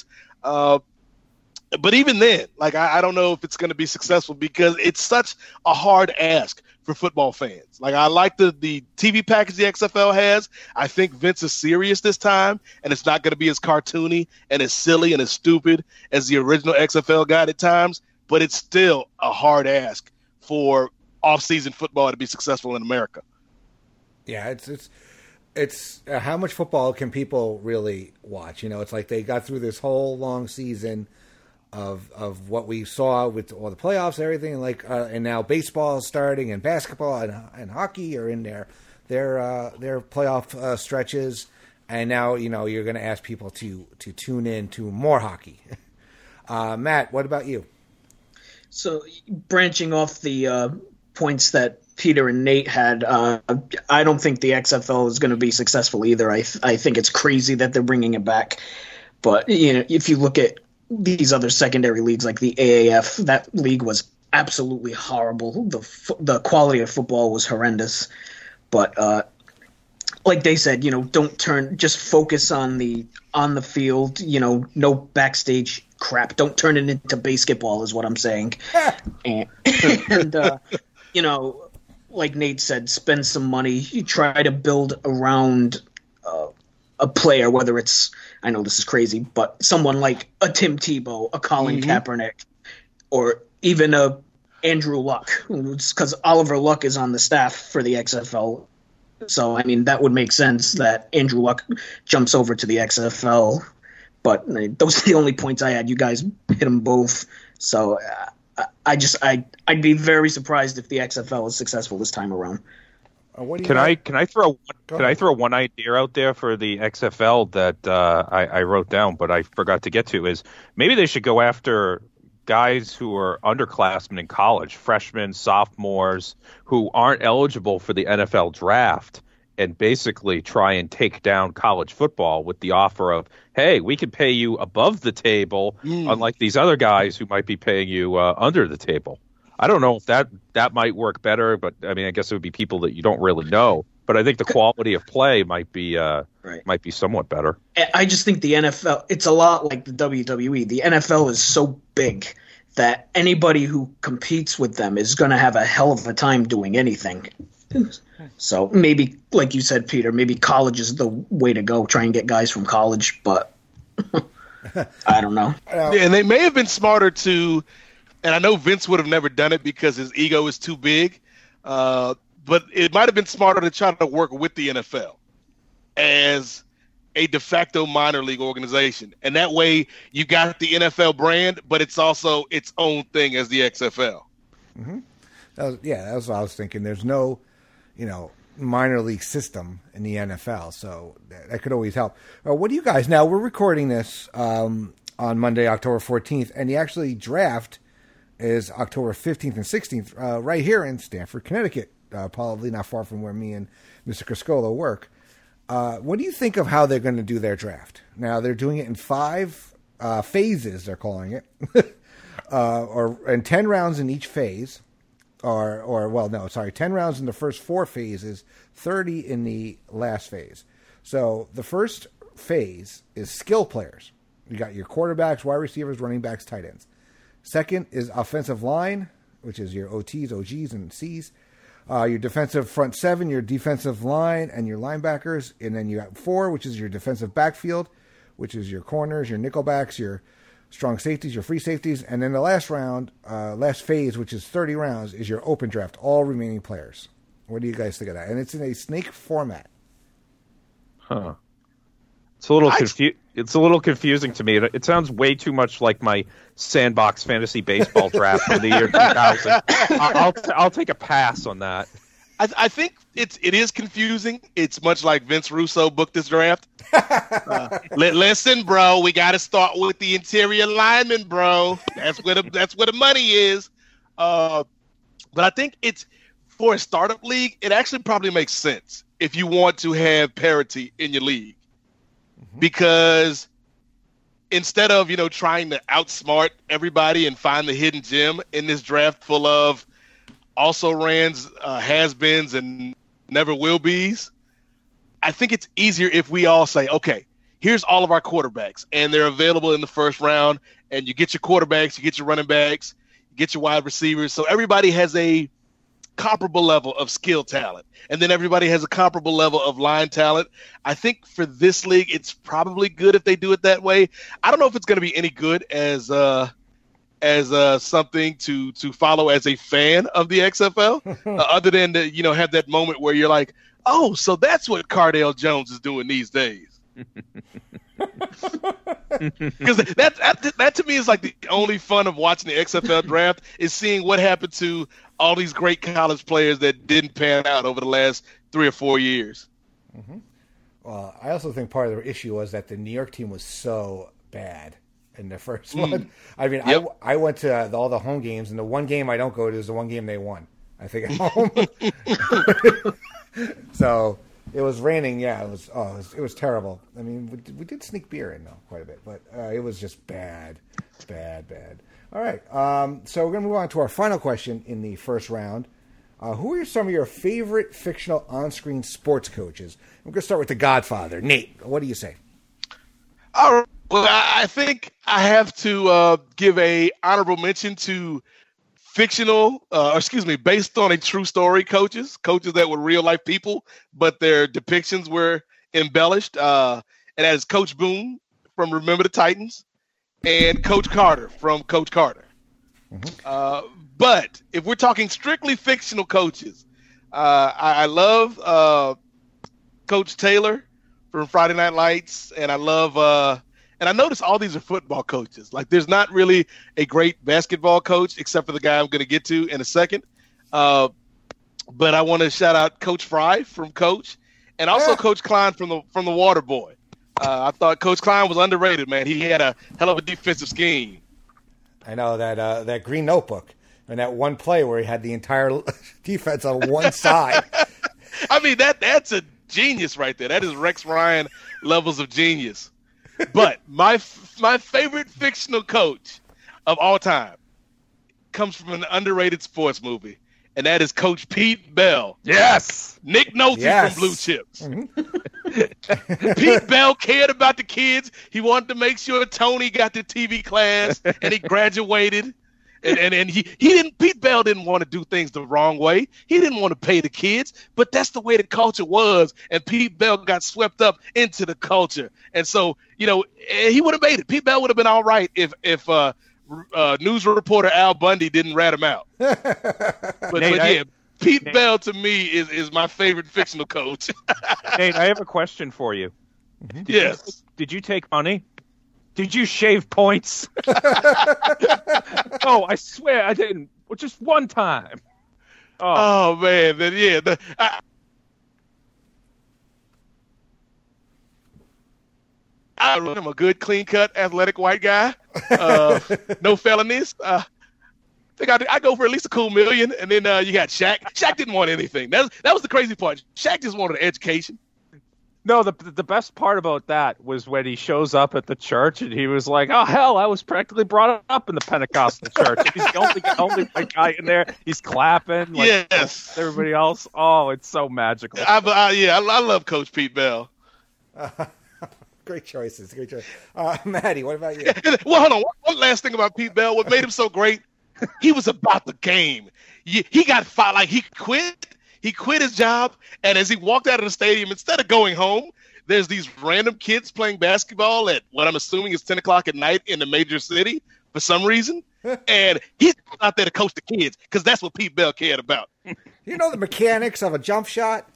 But even then, like, I don't know if it's going to be successful, because it's such a hard ask for football fans. Like, I like the TV package the XFL has. I think Vince is serious this time, and it's not going to be as cartoony and as silly and as stupid as the original XFL got at times, but it's still a hard ask for off-season football to be successful in America. Yeah, it's how much football can people really watch? You know, it's like they got through this whole long season of what we saw with all the playoffs and everything, and now baseball is starting, and basketball and hockey are in their playoff stretches, and now, you know, you're going to ask people to tune in to more hockey. Matt, what about you? So, branching off the points that Peter and Nate had, I don't think the XFL is going to be successful either. I think it's crazy that they're bringing it back. But, you know, if you look at these other secondary leagues like the AAF, that league was absolutely horrible. The quality of football was horrendous. But like they said, you know, just focus on the field, you know, no backstage crap. Don't turn it into basketball is what I'm saying. and you know, like Nate said, spend some money. You try to build around a player, whether it's, I know this is crazy, but someone like a Tim Tebow, a Colin Kaepernick, or even a Andrew Luck, because Oliver Luck is on the staff for the XFL. So, I mean, that would make sense that Andrew Luck jumps over to the XFL. But those are the only points I had. You guys hit them both. So I'd be very surprised if the XFL is successful this time around. Can I throw one idea out there for the XFL that I wrote down but I forgot to get to, is maybe they should go after guys who are underclassmen in college, freshmen, sophomores, who aren't eligible for the NFL draft, and basically try and take down college football with the offer of, hey, we can pay you above the table, unlike these other guys who might be paying you under the table. I don't know if that might work better, but I mean, I guess it would be people that you don't really know. But I think the quality of play might be somewhat better. I just think the NFL, it's a lot like the WWE. The NFL is so big that anybody who competes with them is going to have a hell of a time doing anything. So maybe, like you said, Peter, maybe college is the way to go. Try and get guys from college, but I don't know. And they may have been smarter to. And I know Vince would have never done it because his ego is too big. But it might have been smarter to try to work with the NFL as a de facto minor league organization. And that way you got the NFL brand, but it's also its own thing as the XFL. Mm-hmm. That's what I was thinking. There's no, minor league system in the NFL. So that could always help. What do you guys, now we're recording this on Monday, October 14th, and the actually draft is October 15th and 16th, right here in Stamford, Connecticut, probably not far from where me and Mr. Criscola work. What do you think of how they're going to do their draft? Now, they're doing it in 5 phases, they're calling it, and 10 rounds in each phase, 10 rounds in the first 4 phases, 30 in the last phase. So the first phase is skill players. You got your quarterbacks, wide receivers, running backs, tight ends. Second is offensive line, which is your OTs, OGs, and Cs. Your defensive front 7, your defensive line, and your linebackers. And then you got 4, which is your defensive backfield, which is your corners, your nickelbacks, your strong safeties, your free safeties. And then the last round, last phase, which is 30 rounds, is your open draft, all remaining players. What do you guys think of that? And it's in a snake format. Huh. It's a little confusing to me. It sounds way too much like my Sandbox fantasy baseball draft from the year 2000. I'll take a pass on that. I think it is confusing. It's much like Vince Russo booked this draft. Listen, bro, we got to start with the interior lineman, bro. That's where the money is. But I think it's for a startup league. It actually probably makes sense if you want to have parity in your league, because instead of trying to outsmart everybody and find the hidden gem in this draft full of also rans, has-beens, and never will be's, I think it's easier if we all say, okay, here's all of our quarterbacks, and they're available in the first round, and you get your quarterbacks, you get your running backs, you get your wide receivers, so everybody has a comparable level of skill talent, and then everybody has a comparable level of line talent. I think for this league, it's probably good if they do it that way. I don't know if it's going to be any good as something to follow as a fan of the XFL, other than to have that moment where you're like, oh, so that's what Cardale Jones is doing these days. Because that to me is like the only fun of watching the XFL draft is seeing what happened to all these great college players that didn't pan out over the last 3 or 4 years. Well, I also think part of the issue was that the New York team was so bad in the first one. I mean, I went to all the home games, and the one game I don't go to is the one game they won, I think, at home. So it was raining. Yeah, it was terrible. I mean, we did sneak beer in, though, quite a bit, but it was just bad. All right, so we're going to move on to our final question in the first round. Who are some of your favorite fictional on-screen sports coaches? I'm going to start with The Godfather. Nate, what do you say? All right. Well, I think I have to give a honorable mention to based on a true story coaches that were real life people, but their depictions were embellished. And that is Coach Boone from Remember the Titans and Coach Carter from Coach Carter. But if we're talking strictly fictional coaches, I love Coach Taylor from Friday Night Lights, and I love and I notice all these are football coaches. Like, there's not really a great basketball coach except for the guy I'm going to get to in a second. But I want to shout out Coach Fry from Coach, and also Coach Klein from the Water Boy. I thought Coach Klein was underrated, man. He had a hell of a defensive scheme. I know that Green Notebook and that one play where he had the entire defense on one side. I mean, that's a genius right there. That is Rex Ryan levels of genius. But my favorite fictional coach of all time comes from an underrated sports movie, and that is Coach Pete Bell. Yes! Nick Nolte from Blue Chips. Pete Bell cared about the kids. He wanted to make sure Tony got the TV class, and he graduated. And Pete Bell didn't want to do things the wrong way. He didn't want to pay the kids, but that's the way the culture was. And Pete Bell got swept up into the culture. And so, he would have made it. Pete Bell would have been all right if news reporter Al Bundy didn't rat him out. But Pete Bell to me is my favorite fictional coach. Nate, I have a question for you. Yes. Did you take money? Did you shave points? Oh, I swear I didn't. Just one time. Oh man, then I'm a good, clean-cut, athletic white guy. No felonies. I think I go for at least a cool $1 million, and then you got Shaq. Shaq didn't want anything. That was the crazy part. Shaq just wanted an education. No, the best part about that was when he shows up at the church and he was like, "Oh hell, I was practically brought up in the Pentecostal church." He's the only white guy in there. He's clapping. Like, yes. Everybody else. Oh, it's so magical. I love Coach Pete Bell. Great choices. Maddie, what about you? Well, hold on. One last thing about Pete Bell. What made him so great? He was about the game. He got fired. Like, he quit. He quit his job, and as he walked out of the stadium, instead of going home, there's these random kids playing basketball at what I'm assuming is 10 o'clock at night in the major city for some reason. And he's out there to coach the kids because that's what Pete Bell cared about. You know the mechanics of a jump shot?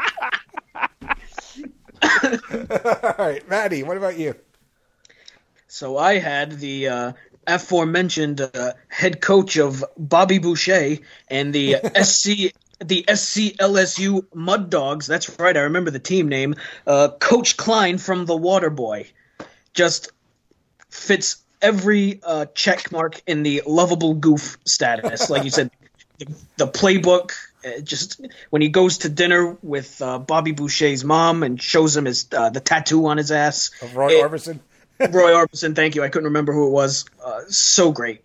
All right, Maddie, what about you? So I had the aforementioned head coach of Bobby Boucher and the SCLSU Mud Dogs. That's right, I remember the team name. Coach Klein from The Waterboy. Just fits every check mark in the lovable goof status. Like you said, the playbook. Just when he goes to dinner with Bobby Boucher's mom and shows him his the tattoo on his ass. Of Roy Orbison? Roy Orbison, thank you. I couldn't remember who it was. So great.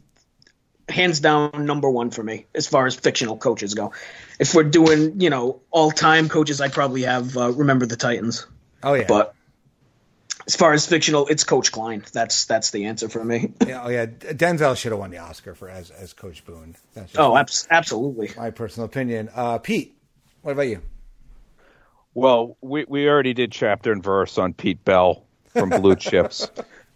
Hands down, number one for me as far as fictional coaches go. If we're doing, all-time coaches, I'd probably have Remember the Titans. Oh, yeah. But as far as fictional, it's Coach Klein. That's the answer for me. Yeah, Denzel should have won the Oscar for as Coach Boone. Absolutely. My personal opinion. Pete, what about you? Well, we already did chapter and verse on Pete Bell from Blue Chips.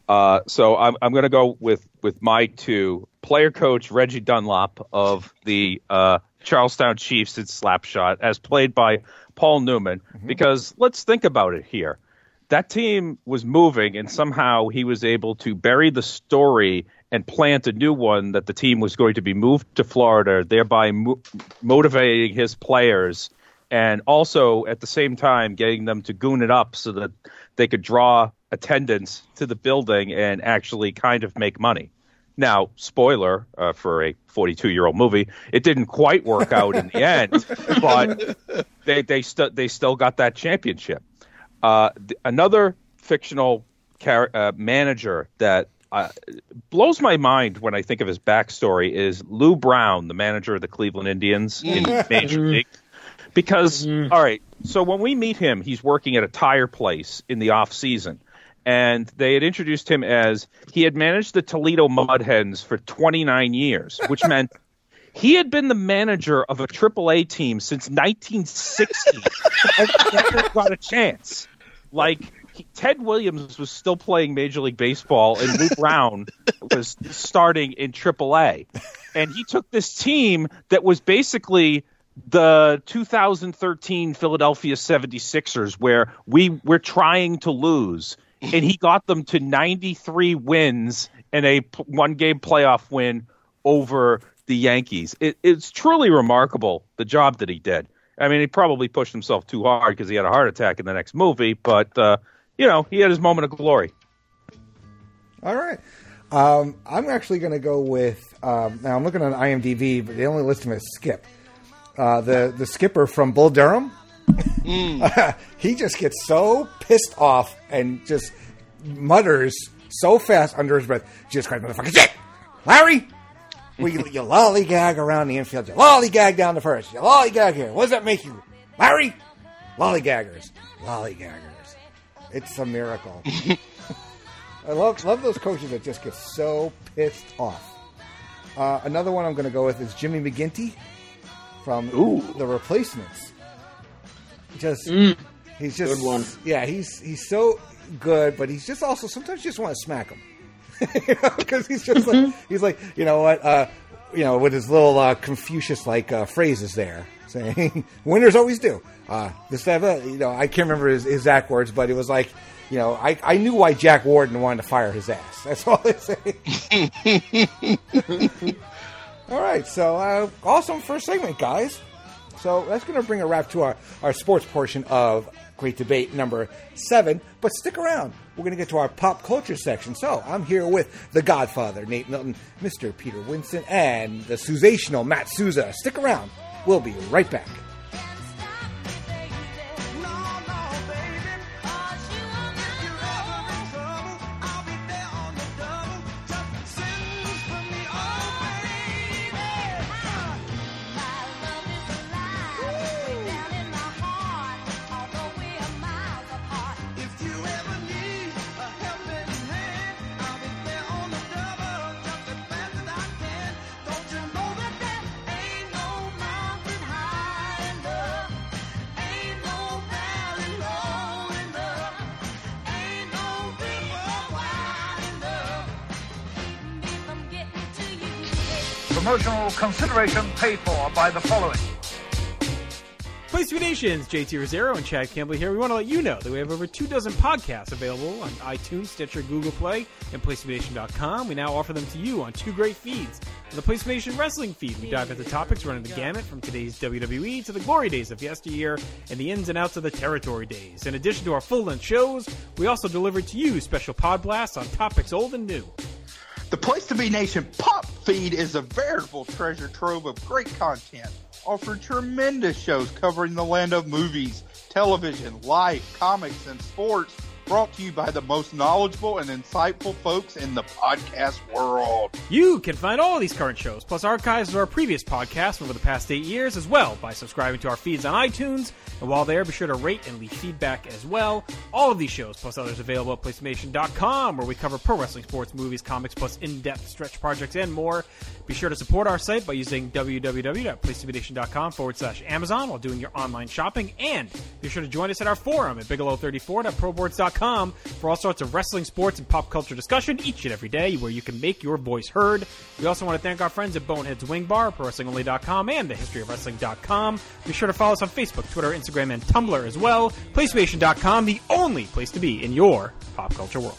So I'm going to go with my two. Player coach Reggie Dunlop of the Charlestown Chiefs in Slapshot, as played by Paul Newman, because let's think about it here. That team was moving, and somehow he was able to bury the story and plant a new one that the team was going to be moved to Florida, thereby motivating his players, and also at the same time getting them to goon it up so that they could draw attendance to the building and actually kind of make money. Now, spoiler for a 42-year-old movie, it didn't quite work out in the end, but they still got that championship. Another fictional manager that blows my mind when I think of his backstory is Lou Brown, the manager of the Cleveland Indians in Major League. Because, all right, so when we meet him, he's working at a tire place in the off season. And they had introduced him as he had managed the Toledo Mud Hens for 29 years, which meant he had been the manager of a AAA team since 1960 and never got a chance. Like, Ted Williams was still playing Major League Baseball, and Lou Brown was starting in AAA. And he took this team that was basically the 2013 Philadelphia 76ers, where we're trying to lose. And he got them to 93 wins and a one-game playoff win over the Yankees. It's truly remarkable, the job that he did. I mean, he probably pushed himself too hard because he had a heart attack in the next movie, but, he had his moment of glory. All right. I'm actually going to go with, now I'm looking on IMDb, but they only list him as Skip. The skipper from Bull Durham. He just gets so pissed off and just mutters so fast under his breath, Jesus Christ, motherfucker, shit! Larry! You lollygag around the infield. You lollygag down the first. You lollygag here. What does that make you? Larry? Lollygaggers. It's a miracle. I love those coaches that just get so pissed off. Another one I'm going to go with is Jimmy McGinty from The Replacements. He's just good one. Yeah, he's so good, but he's just also sometimes you just want to smack him. Because he's just like, he's like, you know what, with his little Confucius-like phrases there, saying, winners always do. This type of, I can't remember his exact words, but it was like, I knew why Jack Warden wanted to fire his ass. That's all they say. All right, so awesome first segment, guys. So that's going to bring a wrap to our sports portion of Great Debate number 7. But stick around. We're going to get to our pop culture section. So I'm here with the Godfather, Nate Milton, Mr. Peter Winston, and the Suzational Matt Souza. Stick around. We'll be right back. Promotional consideration paid for by the following. Place to Be Nation's JT Rosero and Chad Campbell here. We want to let you know that we have over 24 podcasts available on iTunes, Stitcher, Google Play, and PlaceToBeNation.com. We now offer them to you on 2 great feeds. On the Place to Be Nation Wrestling feed, we dive into topics running the gamut from today's WWE to the glory days of yesteryear and the ins and outs of the territory days. In addition to our full-length shows, we also deliver to you special pod blasts on topics old and new. The Place to Be Nation Pop feed is a veritable treasure trove of great content, offering tremendous shows covering the land of movies, television, life, comics, and sports, brought to you by the most knowledgeable and insightful folks in the podcast world. You can find all of these current shows, plus archives of our previous podcasts over the past 8 years as well, by subscribing to our feeds on iTunes. And while there, be sure to rate and leave feedback as well. All of these shows, plus others, available at PlaceToBeNation.com, where we cover pro wrestling, sports, movies, comics, plus in-depth stretch projects and more. Be sure to support our site by using www.PlaceToBeNation.com/Amazon while doing your online shopping. And be sure to join us at our forum at Bigelow34.proboards.com for all sorts of wrestling, sports, and pop culture discussion each and every day, where you can make your voice heard. We also want to thank our friends at Bonehead's Wing Bar, ProWrestlingOnly.com, and TheHistoryOfWrestling.com. Be sure to follow us on Facebook, Twitter, Instagram, and Tumblr as well. PlaceToBeNation.com, the only place to be in your pop culture world.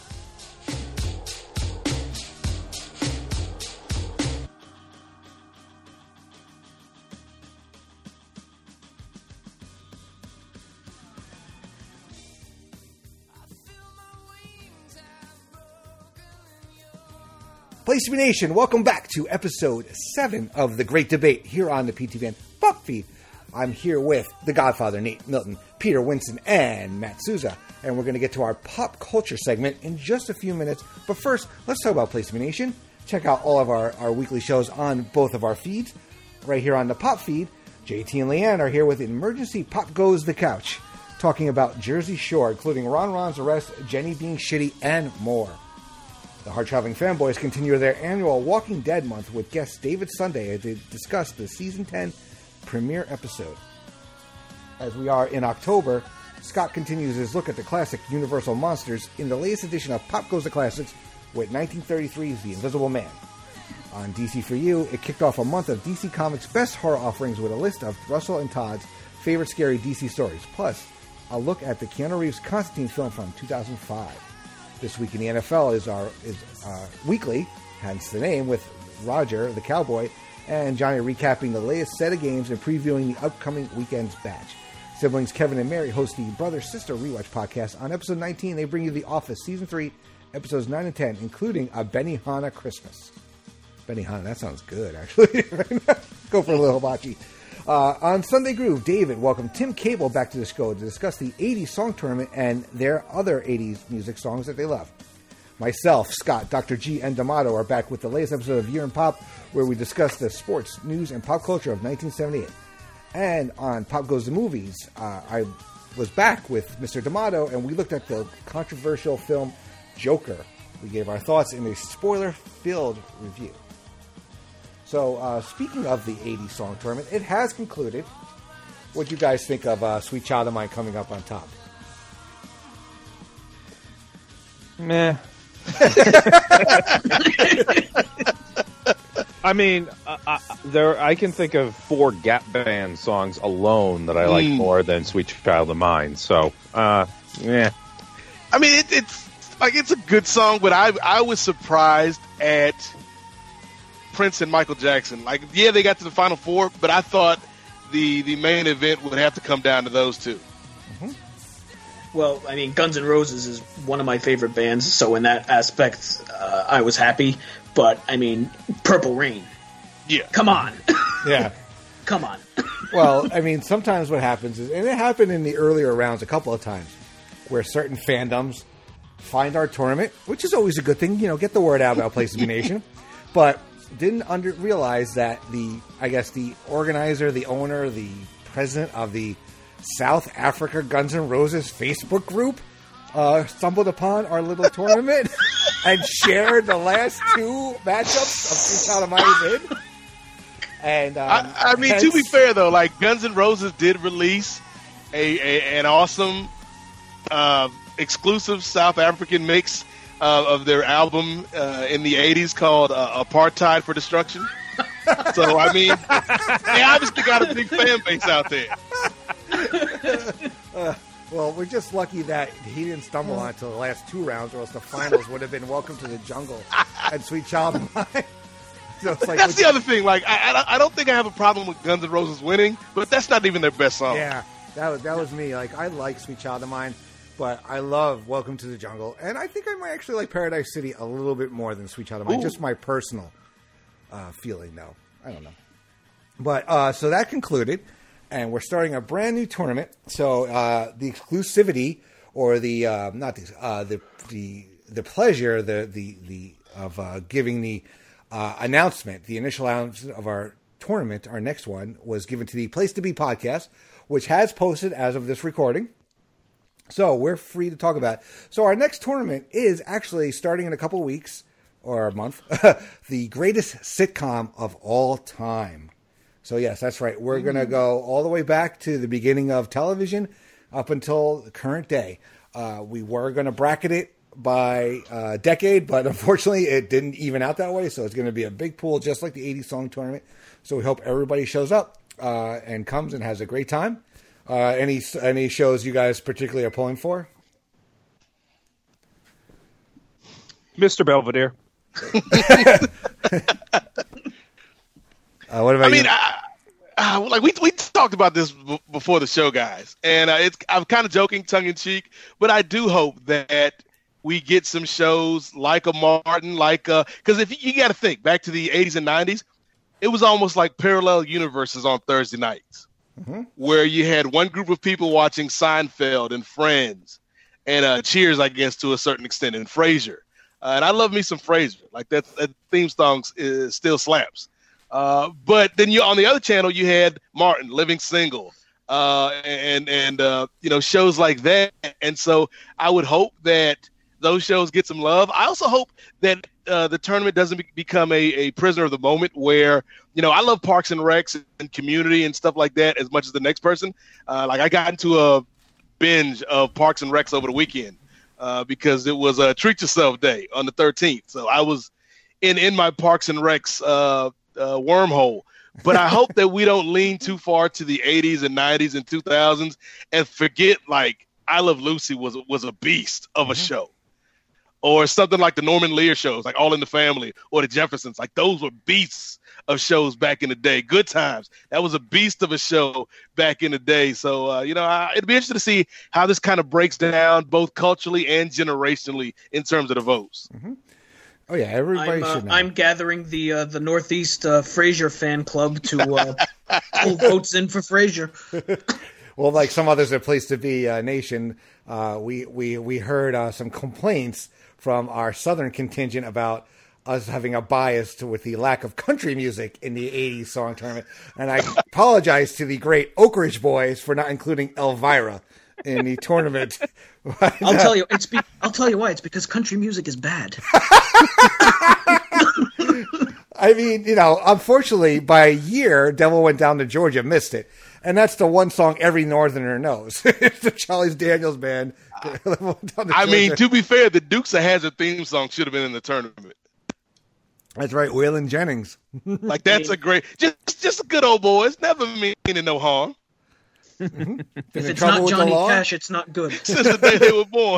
Place to Be Nation, welcome back to episode 7 of The Great Debate here on the PTVN Pop Feed. I'm here with The Godfather, Nate Milton, Peter Winston, and Matt Souza, and we're going to get to our pop culture segment in just a few minutes. But first, let's talk about Place to Be Nation. Check out all of our weekly shows on both of our feeds. Right here on the Pop Feed, JT and Leanne are here with Emergency Pop Goes the Couch, talking about Jersey Shore, including Ron's arrest, Jenny being shitty, and more. The Hard Traveling Fanboys continue their annual Walking Dead month with guest David Sunday as they discuss the Season 10 premiere episode. As we are in October, Scott continues his look at the classic Universal monsters in the latest edition of Pop Goes the Classics with 1933's The Invisible Man. On DC For You, it kicked off a month of DC Comics' best horror offerings with a list of Russell and Todd's favorite scary DC stories, plus a look at the Keanu Reeves Constantine film from 2005. This Week in the NFL is weekly, hence the name, with Roger, the Cowboy, and Johnny recapping the latest set of games and previewing the upcoming weekend's batch. Siblings Kevin and Mary host the Brother-Sister Rewatch podcast. On episode 19, they bring you The Office Season 3, episodes 9 and 10, including a Benihana Christmas. Benihana, that sounds good, actually. Go for a little hibachi. On Sunday Groove, David welcomed Tim Cable back to the show to discuss the 80s Song Tournament and their other 80s music songs that they love. Myself, Scott, Dr. G, and D'Amato are back with the latest episode of Year in Pop, where we discuss the sports, news, and pop culture of 1978. And on Pop Goes the Movies, I was back with Mr. D'Amato, and we looked at the controversial film Joker. We gave our thoughts in a spoiler-filled review. So, speaking of the 80s Song Tournament, it has concluded. What do you guys think of Sweet Child of Mine coming up on top? Meh. I mean, I can think of 4 Gap Band songs alone that I like more than Sweet Child of Mine. So, yeah. I mean, it's a good song, but I was surprised at Prince and Michael Jackson. Like, yeah, they got to the Final Four, but I thought the main event would have to come down to those two. Mm-hmm. Well, I mean, Guns N' Roses is one of my favorite bands, so in that aspect, I was happy. But, I mean, Purple Rain. Yeah. Come on. Yeah. Come on. Well, I mean, sometimes what happens is, and it happened in the earlier rounds a couple of times, where certain fandoms find our tournament, which is always a good thing, get the word out about Place to Be Nation, but didn't realize that the organizer, the owner, the president of the South Africa Guns N' Roses Facebook group stumbled upon our little tournament and shared the last 2 matchups of Sweet Child of Mine in. And I mean, to be fair though, like Guns N' Roses did release an awesome exclusive South African mix of their album in the 80s called Apartheid for Destruction. So, I mean, they obviously got a big fan base out there. Well, we're just lucky that he didn't stumble on it until the last 2 rounds, or else the finals would have been Welcome to the Jungle and Sweet Child of Mine. So it's like, that's the other thing. Like, I don't think I have a problem with Guns N' Roses winning, but that's not even their best song. Yeah, that was me. Like, I like Sweet Child of Mine, but I love Welcome to the Jungle, and I think I might actually like Paradise City a little bit more than Sweet Child of Mine. Just my personal feeling, though. I don't know. But so that concluded. And we're starting a brand new tournament. So the exclusivity, or the pleasure, of giving the announcement, the initial announcement of our tournament, our next one, was given to the Place to Be podcast, which has posted as of this recording. So we're free to talk about it. So our next tournament is actually starting in a couple of weeks or a month. The greatest sitcom of all time. So, yes, that's right. We're going to go all the way back to the beginning of television up until the current day. We were going to bracket it by decade, but unfortunately it didn't even out that way. So it's going to be a big pool, just like the 80s song tournament. So we hope everybody shows up and comes and has a great time. Any shows you guys particularly are pulling for? Mr. Belvedere. What about you? Like we talked about this before the show, guys, and I'm kind of joking, tongue in cheek, but I do hope that we get some shows like a Martin, because if you got to think back to the 80s and 90s, it was almost like parallel universes on Thursday nights, where you had one group of people watching Seinfeld and Friends, and Cheers, I guess, to a certain extent, and Frasier, and I love me some Frasier. Like that theme song still slaps. But then on the other channel, you had Martin, Living Single, and shows like that. And so I would hope that those shows get some love. I also hope that the tournament doesn't become a prisoner of the moment where, I love Parks and Recs and Community and stuff like that as much as the next person. Like I got into a binge of Parks and Recs over the weekend because it was a Treat Yourself Day on the 13th. So I was in my Parks and Recs wormhole, but I hope that we don't lean too far to the 80s and 90s and 2000s and forget like I Love Lucy was a beast of a show, or something like the Norman Lear shows, like All in the Family or the Jeffersons. Like those were beasts of shows back in the day. Good Times, that was a beast of a show back in the day. So it'd be interesting to see how this kind of breaks down both culturally and generationally in terms of the votes. Oh yeah, everybody should know. I'm gathering the Northeast Frasier fan club to pull votes in for Frasier. Well, like some others at Place to Be Nation, we heard some complaints from our Southern contingent about us having a bias with the lack of country music in the 80s song tournament, and I apologize to the great Oak Ridge Boys for not including Elvira in the tournament. I'll tell you why. It's because country music is bad. I mean, unfortunately, by a year, Devil Went Down to Georgia missed it. And that's the one song every Northerner knows. It's the Charlie's Daniels Band. I mean, to be fair, the Dukes of Hazzard theme song should have been in the tournament. That's right, Waylon Jennings. Like, that's a great, just a good old boy. It's never meaning no harm. Mm-hmm. If it's not Johnny Cash, it's not good. Since the day they were born.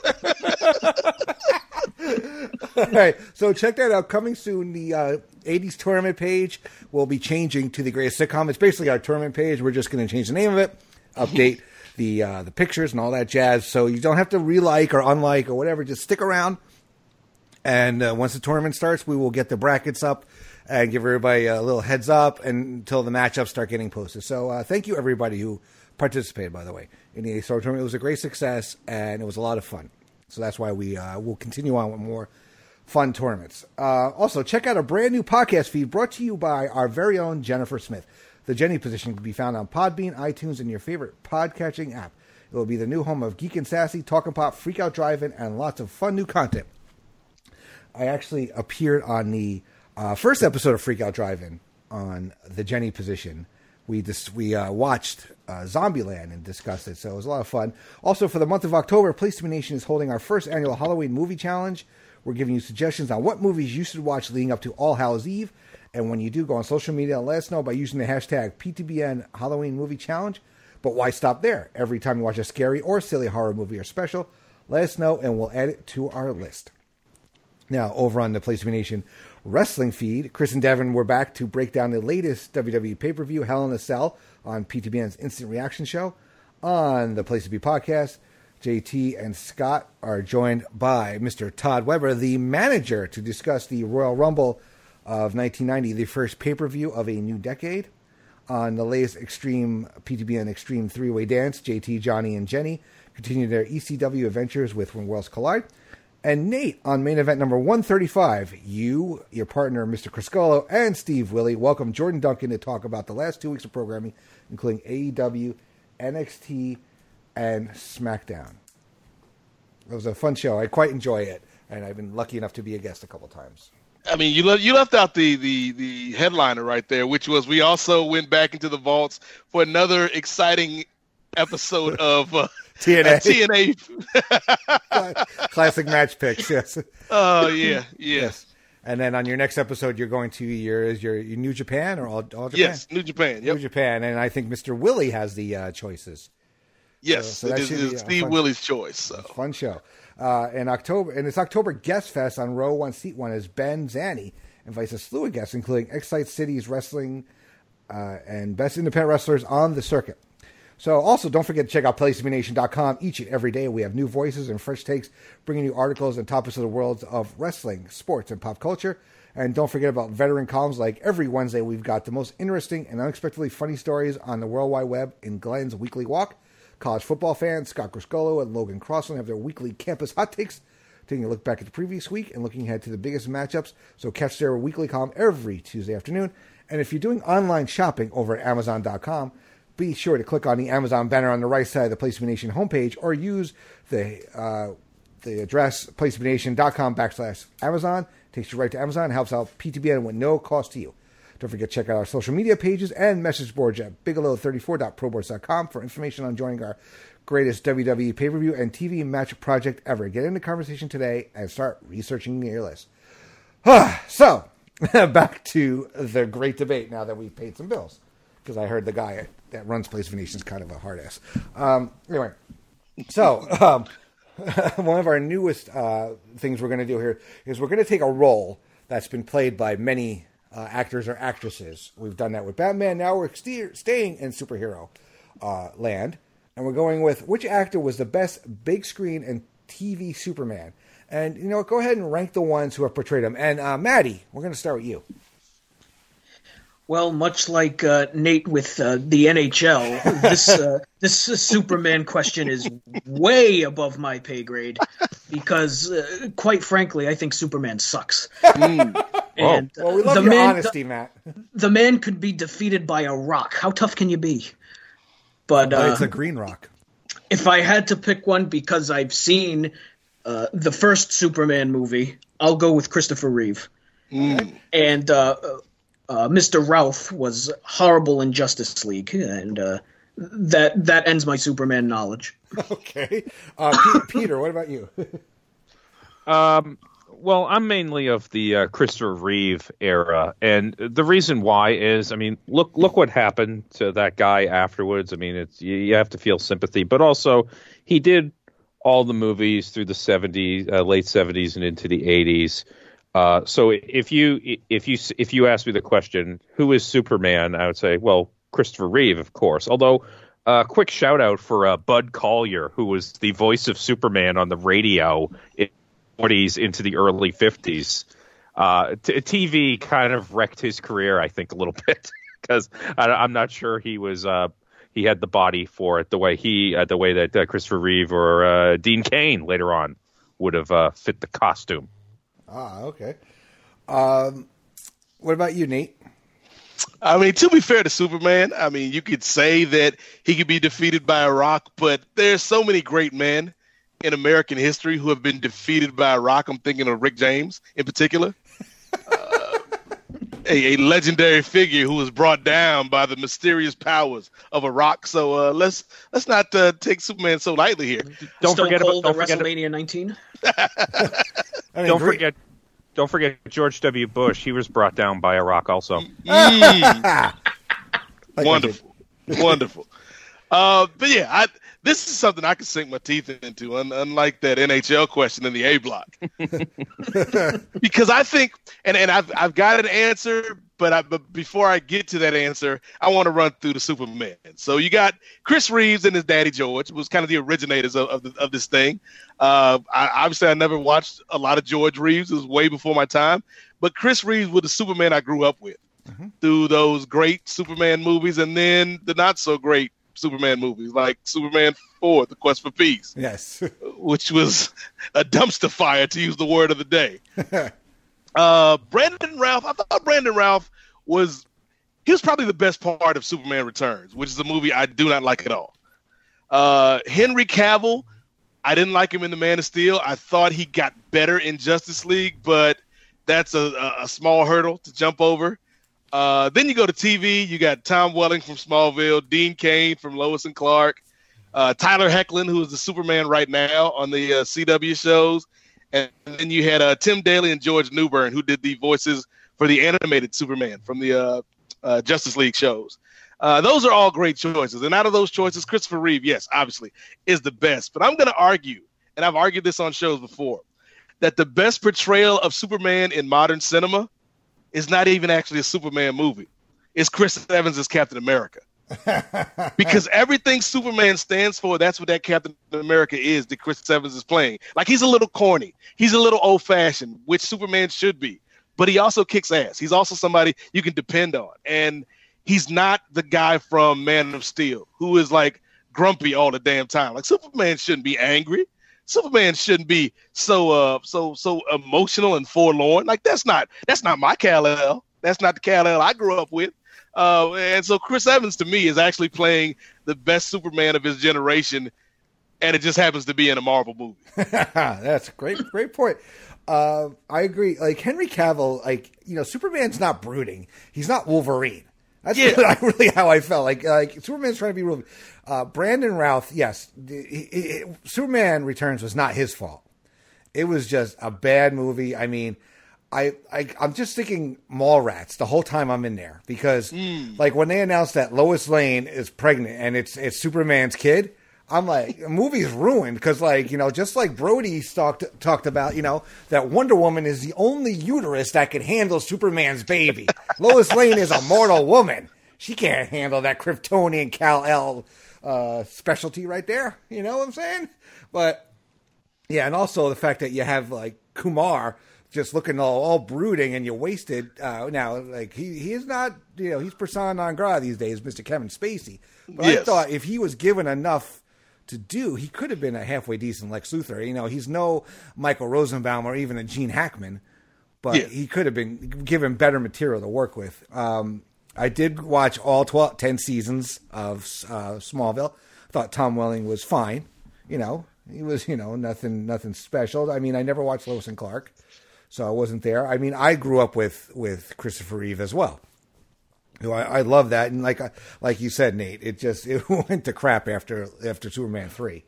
All right, so check that out. Coming soon, the 80s tournament page will be changing to the Greatest Sitcom. It's basically our tournament page. We're just going to change the name of it, update the pictures and all that jazz. So you don't have to re-like or unlike or whatever. Just stick around. And once the tournament starts, we will get the brackets up and give everybody a little heads up until the matchups start getting posted. So thank you, everybody who participated, by the way, in the 80s tournament. It was a great success, and it was a lot of fun. So that's why we will continue on with more fun tournaments. Also, check out a brand new podcast feed brought to you by our very own Jennifer Smith. The Jenny Position can be found on Podbean, iTunes, and your favorite podcatching app. It will be the new home of Geek and Sassy, Talkin' Pop, Freak Out Drive-In, and lots of fun new content. I actually appeared on the first episode of Freak Out Drive-In on the Jenny Position. We watched Zombieland and discussed it, so it was a lot of fun. Also, for the month of October, Place to Be Nation is holding our first annual Halloween movie challenge. We're giving you suggestions on what movies you should watch leading up to All Hallows Eve. And when you do, go on social media and let us know by using the hashtag PTBN Halloween Movie Challenge. But why stop there? Every time you watch a scary or silly horror movie or special, let us know and we'll add it to our list. Now, over on the Place to Be Nation wrestling feed, Chris and Devin were back to break down the latest WWE pay-per-view, Hell in a Cell, on PTBN's Instant Reaction Show. On the Place to Be podcast, JT and Scott are joined by Mr. Todd Weber, the manager, to discuss the Royal Rumble of 1990, the first pay-per-view of a new decade. On the latest Extreme PTBN Extreme 3-Way Dance, JT, Johnny, and Jenny continue their ECW adventures with When Worlds Collide. And Nate, on main event number 135, you, your partner, Mr. Criscolo, and Steve Willie welcome Jordan Duncan to talk about the last 2 weeks of programming, including AEW, NXT, and SmackDown. It was a fun show. I quite enjoy it, and I've been lucky enough to be a guest a couple times. I mean, you left out the headliner right there, which was we also went back into the vaults for another exciting episode of TNA. Classic match picks, yes. Oh, yeah. Yes. And then on your next episode, you're going to your New Japan or All Japan? Yes, New Japan. Yep. New Japan, and I think Mr. Willie has the choices. Yes, so that it is Steve Willie's choice. So. Fun show. In October, and it's October Guest Fest on Row 1, Seat 1 as Ben Zanny invites a slew of guests, including Excite City's wrestling and best independent wrestlers on the circuit. So also, don't forget to check out PlaceToBeNation.com each and every day. We have new voices and fresh takes, bringing you articles and topics of the worlds of wrestling, sports, and pop culture. And don't forget about veteran columns. Like every Wednesday, we've got the most interesting and unexpectedly funny stories on the World Wide Web in Glenn's Weekly Walk. College football fans Scott Criscolo and Logan Crossland have their weekly campus hot takes, taking a look back at the previous week and looking ahead to the biggest matchups. So catch their weekly column every Tuesday afternoon. And if you're doing online shopping over at Amazon.com, be sure to click on the Amazon banner on the right side of the Place to Be Nation homepage, or use the address PlaceToBeNation.com/Amazon. Takes you right to Amazon and helps out PTBN with no cost to you. Don't forget to check out our social media pages and message boards at Bigelow34.proboards.com for information on joining our greatest WWE pay-per-view and TV match project ever. Get in the conversation today and start researching your list. So, back to the great debate now that we've paid some bills. Because I heard the guy that runs Place to Be Nation is kind of a hard ass. Anyway, so one of our newest things we're going to do here is we're going to take a role that's been played by many actors or actresses. We've done that with Batman. Now we're staying in superhero land, and we're going with which actor was the best big screen and TV Superman. And, go ahead and rank the ones who have portrayed him. And Maddie, we're going to start with you. Well, much like Nate with the NHL, this Superman question is way above my pay grade because, quite frankly, I think Superman sucks. And well, we love your honesty, Matt. The man could be defeated by a rock. How tough can you be? But it's a green rock. If I had to pick one because I've seen the first Superman movie, I'll go with Christopher Reeve. And Mr. Ralph was horrible in Justice League, and that ends my Superman knowledge. Okay. Peter, what about you? Well, I'm mainly of the Christopher Reeve era, and the reason why is, look what happened to that guy afterwards. It's you have to feel sympathy, but also he did all the movies through the late 70s and into the 80s. So if you ask me the question, who is Superman, I would say, well, Christopher Reeve, of course. Although, quick shout out for Bud Collyer, who was the voice of Superman on the radio in the 40s into the early 50s. TV kind of wrecked his career, I think, a little bit because I'm not sure he was he had the body for it the way that Christopher Reeve or Dean Cain later on would have fit the costume. Okay. What about you, Nate? To be fair to Superman, you could say that he could be defeated by a rock, but there's so many great men in American history who have been defeated by a rock. I'm thinking of Rick James in particular. A legendary figure who was brought down by the mysterious powers of a rock. So let's not take Superman so lightly here. Don't forget WrestleMania 19. Don't forget George W. Bush. He was brought down by a rock also. Wonderful. But yeah, this is something I can sink my teeth into, unlike that NHL question in the A block. Because I think, and I've got an answer, but before I get to that answer, I want to run through the Superman. So you got Chris Reeves and his daddy George, was kind of the originators of this thing. Obviously, I never watched a lot of George Reeves. It was way before my time. But Chris Reeves was the Superman I grew up with through those great Superman movies and then the not so great Superman movies like Superman 4, The Quest for Peace. Yes. Which was a dumpster fire, to use the word of the day. Brandon Routh, I thought Brandon Routh was probably the best part of Superman Returns, which is a movie I do not like at all. Henry Cavill, I didn't like him in The Man of Steel. I thought he got better in Justice League, but that's a small hurdle to jump over. Then you go to TV, you got Tom Welling from Smallville, Dean Cain from Lois and Clark, Tyler Hoechlin, who is the Superman right now on the CW shows. And then you had Tim Daly and George Newbern, who did the voices for the animated Superman from the Justice League shows. Those are all great choices. And out of those choices, Christopher Reeve, yes, obviously, is the best. But I'm going to argue, and I've argued this on shows before, that the best portrayal of Superman in modern cinema is not even actually a Superman movie. It's Chris Evans as Captain America. Because everything Superman stands for, that's what that Captain America is that Chris Evans is playing. Like, he's a little corny. He's a little old-fashioned, which Superman should be. But he also kicks ass. He's also somebody you can depend on. And he's not the guy from Man of Steel who is, like, grumpy all the damn time. Like, Superman shouldn't be angry. Superman shouldn't be so emotional and forlorn. Like, that's not my Kal-El. That's not the Kal-El I grew up with. And so Chris Evans, to me, is actually playing the best Superman of his generation, and it just happens to be in a Marvel movie. That's a great point. I agree. Like, Henry Cavill, Superman's not brooding. He's not Wolverine. That's really how I felt. Like Superman's trying to be Wolverine. Brandon Routh, yes, Superman Returns was not his fault. It was just a bad movie. I mean, I'm just thinking Mallrats the whole time I'm in there because, like, when they announced that Lois Lane is pregnant and it's Superman's kid, I'm like, the movie's ruined because, like, just like Brody talked about, that Wonder Woman is the only uterus that can handle Superman's baby. Lois Lane is a mortal woman. She can't handle that Kryptonian Kal-El specialty right there. You know what I'm saying? But yeah, and also the fact that you have, like, Kumar just looking all brooding and you're wasted. Now, like, he is not, he's persona non grata these days, Mr. Kevin Spacey. But yes. I thought if he was given enough to do, he could have been a halfway decent Lex Luthor. He's no Michael Rosenbaum or even a Gene Hackman, but he could have been given better material to work with. I did watch all 10 seasons of Smallville. I thought Tom Welling was fine. He was, nothing special. I mean, I never watched Lois and Clark, so I wasn't there. I mean, I grew up with Christopher Reeve as well. I love that, and like you said, Nate, it went to crap after Superman 3.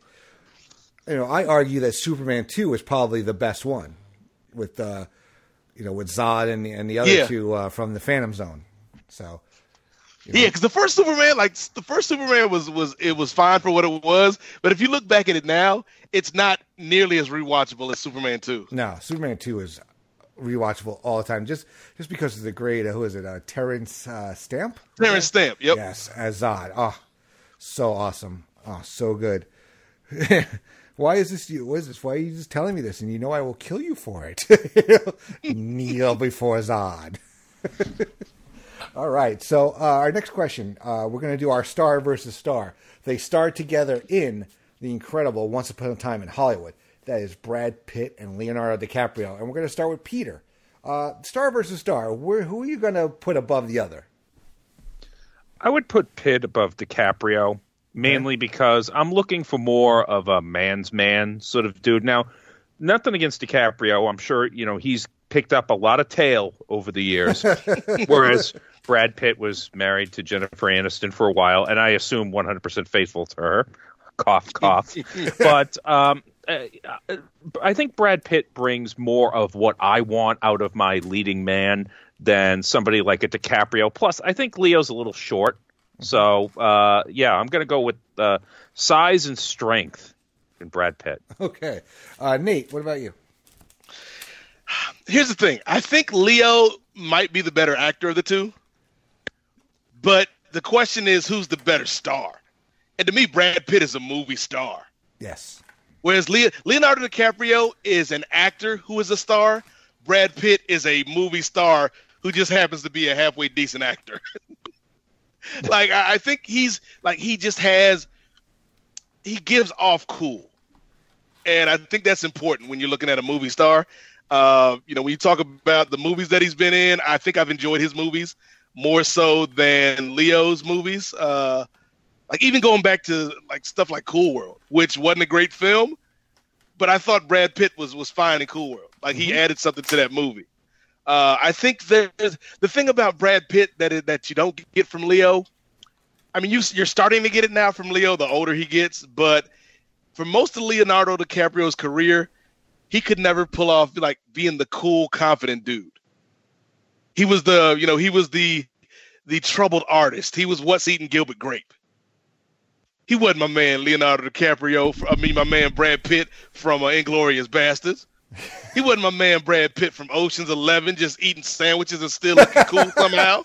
I argue that Superman 2 is probably the best one, with with Zod and the other two from the Phantom Zone. So. Because the first Superman was fine for what it was, but if you look back at it now, it's not nearly as rewatchable as Superman 2. No, Superman 2 is rewatchable all the time, just because of the great who is it? Terrence Stamp. Terrence Stamp. Yep. Yes, as Zod. Oh, so awesome. Oh, so good. Why is this you? What is this? Why are you just telling me this? And I will kill you for it. Kneel before Zod. All right. So our next question, we're going to do our star versus star. They starred together in the incredible Once Upon a Time in Hollywood. That is Brad Pitt and Leonardo DiCaprio. And we're going to start with Peter. Star versus star. Who are you going to put above the other? I would put Pitt above DiCaprio, mainly because I'm looking for more of a man's man sort of dude. Now, nothing against DiCaprio. I'm sure, he's picked up a lot of tail over the years, whereas Brad Pitt was married to Jennifer Aniston for a while, and I assume 100% faithful to her. Cough, cough. But I think Brad Pitt brings more of what I want out of my leading man than somebody like a DiCaprio. Plus, I think Leo's a little short So, I'm going to go with size and strength in Brad Pitt. Okay. Nate, what about you? Here's the thing. I think Leo might be the better actor of the two. But the question is, who's the better star? And to me, Brad Pitt is a movie star. Yes. Whereas Leonardo DiCaprio is an actor who is a star. Brad Pitt is a movie star who just happens to be a halfway decent actor. I think he gives off cool. And I think that's important when you're looking at a movie star. When you talk about the movies that he's been in, I think I've enjoyed his movies more so than Leo's movies. Even going back to stuff like Cool World, which wasn't a great film, but I thought Brad Pitt was fine in Cool World. He added something to that movie. I think there's the thing about Brad Pitt that you don't get from Leo. I mean, you're starting to get it now from Leo the older he gets, but for most of Leonardo DiCaprio's career, he could never pull off being the cool, confident dude. He was the troubled artist. He was What's Eating Gilbert Grape. He wasn't my man Leonardo DiCaprio. My man Brad Pitt from Inglourious Basterds. He wasn't my man Brad Pitt from Ocean's 11, just eating sandwiches and still looking cool somehow.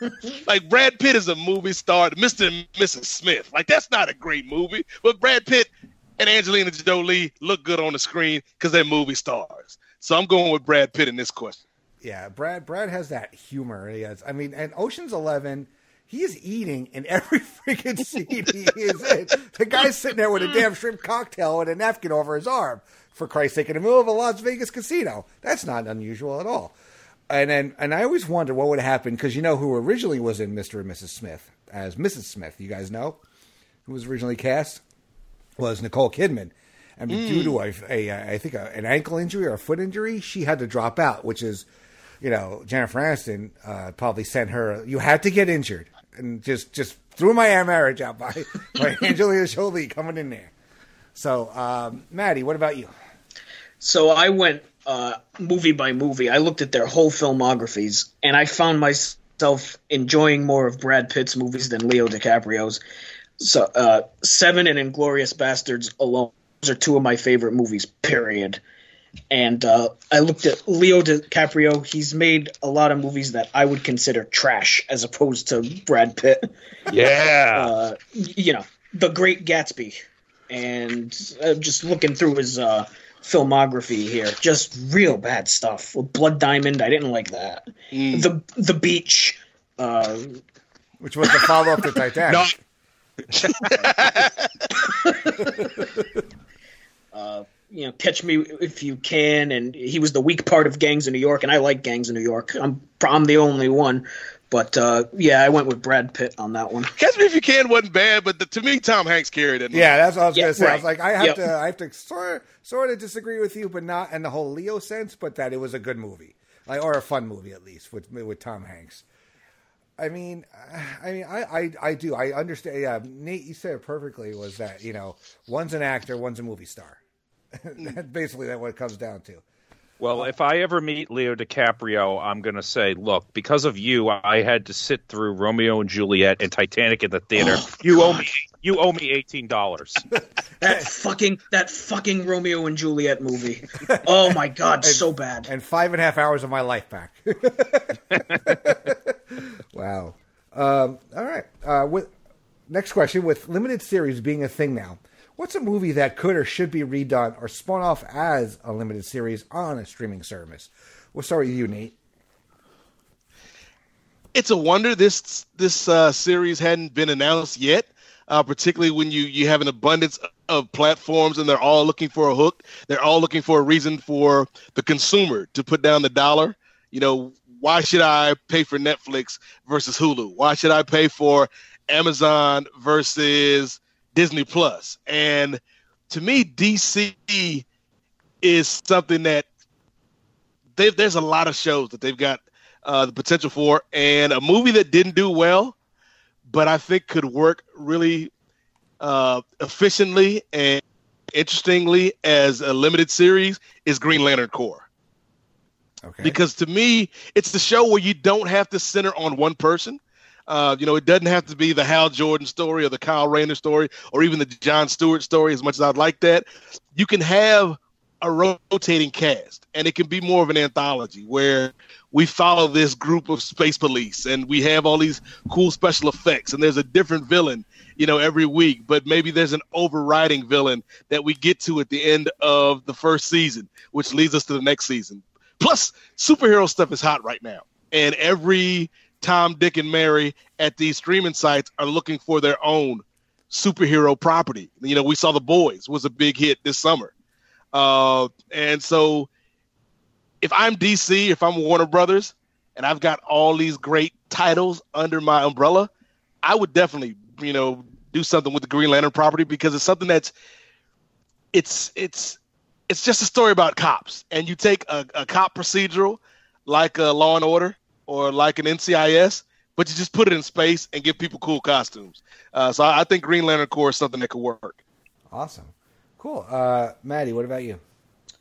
Brad Pitt is a movie star, Mr. and Mrs. Smith. That's not a great movie, but Brad Pitt and Angelina Jolie look good on the screen because they're movie stars. So I'm going with Brad Pitt in this question. Yeah, Brad has that humor. He has. I mean, and Ocean's 11, he is eating in every freaking scene he is in. The guy's sitting there with a damn shrimp cocktail and a napkin over his arm, for Christ's sake, in the middle of a Las Vegas casino. That's not unusual at all. And I always wonder what would happen, because you know who originally was in Mr. and Mrs. Smith as Mrs. Smith. You guys know who was originally cast? Was Nicole Kidman. I mean, due to I think an ankle injury or a foot injury, she had to drop out, which is, Jennifer Aniston probably sent her, you had to get injured, and just threw my marriage out by Angelina Jolie coming in there. So, Maddie, what about you? So I went movie by movie. I looked at their whole filmographies, and I found myself enjoying more of Brad Pitt's movies than Leo DiCaprio's. So, Seven and Inglourious Basterds alone, those are two of my favorite movies, period. And I looked at Leo DiCaprio. He's made a lot of movies that I would consider trash as opposed to Brad Pitt. Yeah. The Great Gatsby. And just looking through his filmography here, just real bad stuff. Blood Diamond, I didn't like that. The Beach. Which was the follow-up to Titanic. Catch Me If You Can, and he was the weak part of Gangs of New York, and I like Gangs of New York. I'm the only one, but I went with Brad Pitt on that one. Catch Me If You Can wasn't bad, but to me, Tom Hanks carried it. Yeah, that's what I was going to say. Right. I was like, I have to sort of disagree with you, but not in the whole Leo sense, but that it was a good movie, or a fun movie at least with Tom Hanks. I mean, I do. I understand. Yeah, Nate, you said it perfectly. Was that one's an actor, one's a movie star. Basically, that's what it comes down to. Well, if I ever meet Leo DiCaprio, I'm going to say, look, because of you, I had to sit through Romeo and Juliet and Titanic in the theater. You owe me $18. that fucking Romeo and Juliet movie. Oh my God, so bad. And 5.5 hours of my life back. Wow. All right. Next question. With limited series being a thing now, what's a movie that could or should be redone or spun off as a limited series on a streaming service? We'll start with you, Nate. It's a wonder this series hadn't been announced yet, particularly when you have an abundance of platforms and they're all looking for a hook. They're all looking for a reason for the consumer to put down the dollar. Why should I pay for Netflix versus Hulu? Why should I pay for Amazon versus Disney Plus? And to me, DC is something that there's a lot of shows that they've got the potential for, and a movie that didn't do well, but I think could work really efficiently and interestingly as a limited series is Green Lantern Corps. Okay. Because to me, it's the show where you don't have to center on one person. It doesn't have to be the Hal Jordan story or the Kyle Rayner story or even the Jon Stewart story, as much as I'd like that. You can have a rotating cast, and it can be more of an anthology where we follow this group of space police and we have all these cool special effects, and there's a different villain, every week, but maybe there's an overriding villain that we get to at the end of the first season, which leads us to the next season. Plus, superhero stuff is hot right now, and every Tom, Dick, and Mary at these streaming sites are looking for their own superhero property. We saw The Boys was a big hit this summer. And so if I'm DC, if I'm Warner Brothers, and I've got all these great titles under my umbrella, I would definitely, do something with the Green Lantern property, because it's something that's it's just a story about cops. And you take a cop procedural like a Law and Order or like an NCIS, but you just put it in space and give people cool costumes. So I think Green Lantern Corps is something that could work. Awesome. Cool. Maddie, what about you?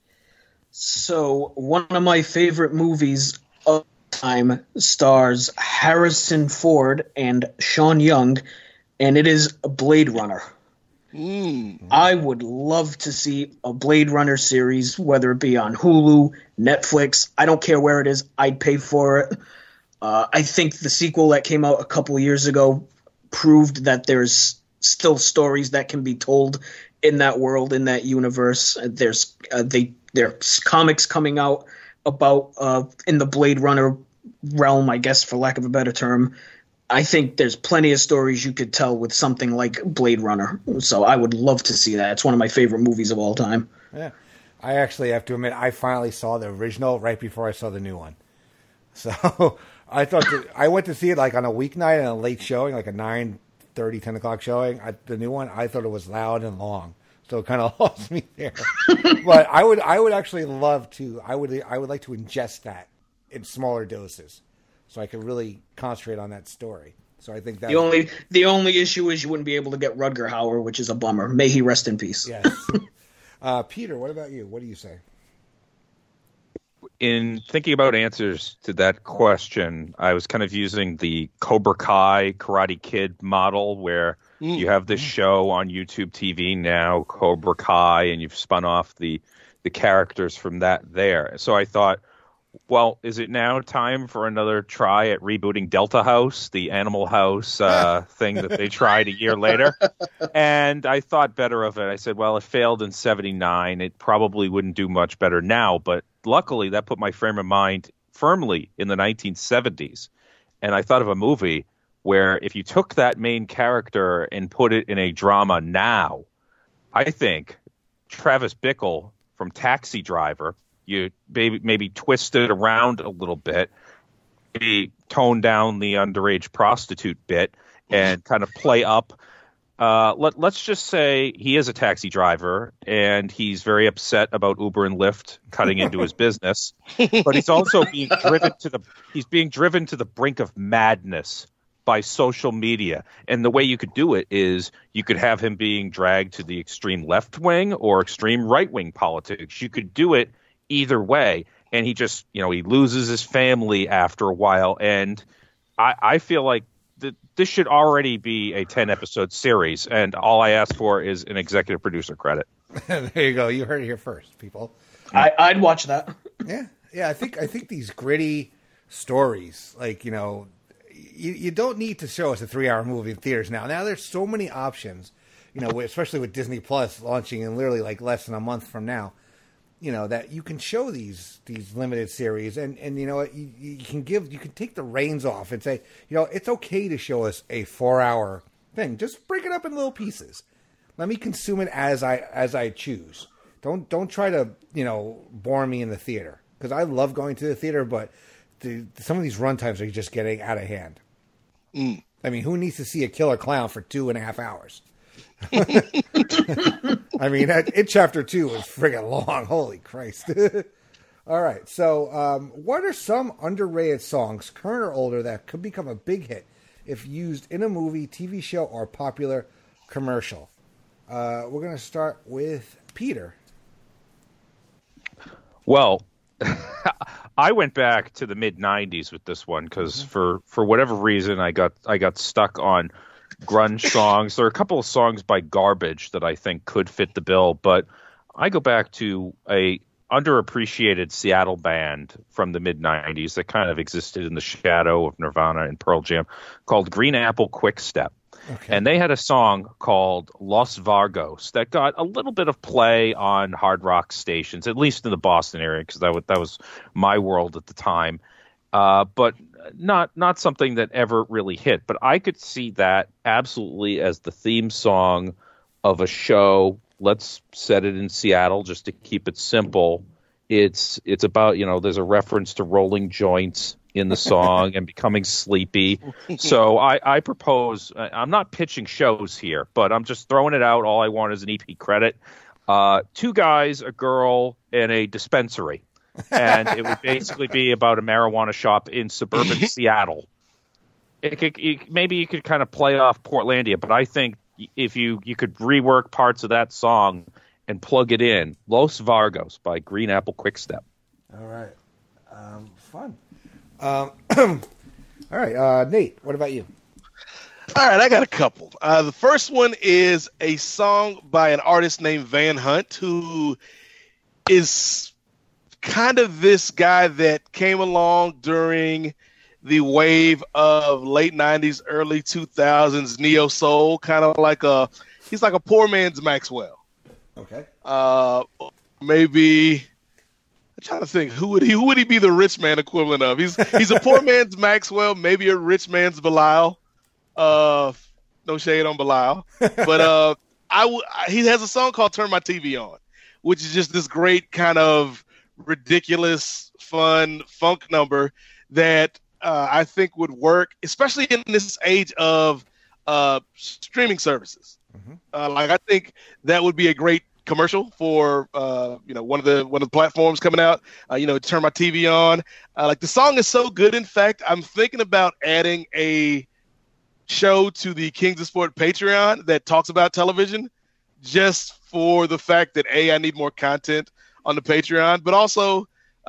So one of my favorite movies of the time stars Harrison Ford and Sean Young, and it is Blade Runner. I would love to see a Blade Runner series, whether it be on Hulu, Netflix. I don't care where it is. I'd pay for it. I think the sequel that came out a couple of years ago proved that there's still stories that can be told in that world, in that universe. There's comics coming out about in the Blade Runner realm, I guess, for lack of a better term. I think there's plenty of stories you could tell with something like Blade Runner. So I would love to see that. It's one of my favorite movies of all time. Yeah. I actually have to admit, I finally saw the original right before I saw the new one. So I thought I went to see it like on a weeknight and a late showing, like a 9:30, 10 o'clock showing. The new one, I thought it was loud and long. So it kind of lost me there. But I would actually love to. I would like to ingest that in smaller doses, so I could really concentrate on that story. So I think that the only issue is you wouldn't be able to get Rutger Hauer, which is a bummer. May he rest in peace. Yes. Peter, what about you? What do you say? In thinking about answers to that question, I was kind of using the Cobra Kai Karate Kid model, where you have this show on YouTube TV now, Cobra Kai, and you've spun off the characters from that there. So I thought, well, is it now time for another try at rebooting Delta House, the Animal House thing that they tried a year later? And I thought better of it. I said, well, it failed in 1979. It probably wouldn't do much better now. But luckily, that put my frame of mind firmly in the 1970s. And I thought of a movie where if you took that main character and put it in a drama now, I think Travis Bickle from Taxi Driver, you maybe twist it around a little bit, maybe tone down the underage prostitute bit, and kind of play up. Let's just say he is a taxi driver, and he's very upset about Uber and Lyft cutting into his business, but he's also being driven to the brink of madness by social media. And the way you could do it is you could have him being dragged to the extreme left wing or extreme right wing politics. You could do it either way, and he just, he loses his family after a while, and I feel like this should already be a 10-episode series, and all I ask for is an executive producer credit. There you go. You heard it here first, people. I'd watch that. Yeah. I think these gritty stories, like, you don't need to show us a 3-hour movie in theaters now. Now there's so many options, especially with Disney Plus launching in literally like less than a month from now. That you can show these limited series, and you know what, you can take the reins off and say, it's okay to show us a 4-hour thing. Just break it up in little pieces. Let me consume it as I choose. Don't try to bore me in the theater, because I love going to the theater, but some of these runtimes are just getting out of hand. I mean, who needs to see a killer clown for 2.5 hours? I mean, It Chapter 2 is friggin' long. Holy Christ. All right. So what are some underrated songs, current or older, that could become a big hit if used in a movie, TV show, or popular commercial? We're going to start with Peter. Well, I went back to the mid '90s with this one because for whatever reason I got stuck on grunge songs. There are a couple of songs by Garbage that I think could fit the bill, but I go back to a underappreciated Seattle band from the mid '90s that kind of existed in the shadow of Nirvana and Pearl Jam called Green Apple Quickstep. Okay. And they had a song called Los Vargos that got a little bit of play on hard rock stations, at least in the Boston area, because that was my world at the time. But not something that ever really hit. But I could see that absolutely as the theme song of a show. Let's set it in Seattle just to keep it simple. It's about, there's a reference to rolling joints in the song and becoming sleepy. So I propose, I'm not pitching shows here, but I'm just throwing it out. All I want is an EP credit. 2 guys, a girl, and a dispensary. And it would basically be about a marijuana shop in suburban Seattle. Maybe you could kind of play off Portlandia, but I think if you could rework parts of that song and plug it in, Los Vargos by Green Apple Quickstep. All right. Fun. All right, Nate, what about you? All right, I got a couple. The first one is a song by an artist named Van Hunt, who is kind of this guy that came along during the wave of late 90s, early 2000s neo soul, kind of like he's like a poor man's Maxwell. Okay. Maybe I'm trying to think who would he be the rich man equivalent of? He's a poor man's Maxwell, maybe a rich man's Belial. No shade on Belial, but he has a song called "Turn My TV On," which is just this great kind of ridiculous, fun funk number that I think would work, especially in this age of streaming services. Mm-hmm. I think that would be a great commercial for one of the platforms coming out. Turn my TV on. The song is so good. In fact, I'm thinking about adding a show to the Kings of Sport Patreon that talks about television, just for the fact that I need more content on the Patreon, but also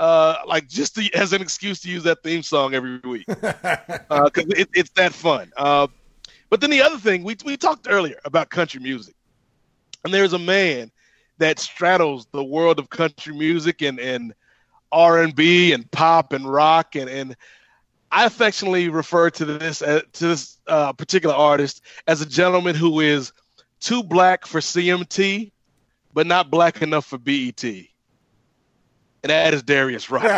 as an excuse to use that theme song every week, because it's that fun. But then the other thing, we talked earlier about country music, and there's a man that straddles the world of country music and R&B and pop and rock, and I affectionately refer to this particular artist as a gentleman who is too black for CMT, but not black enough for BET. And that is Darius Rucker.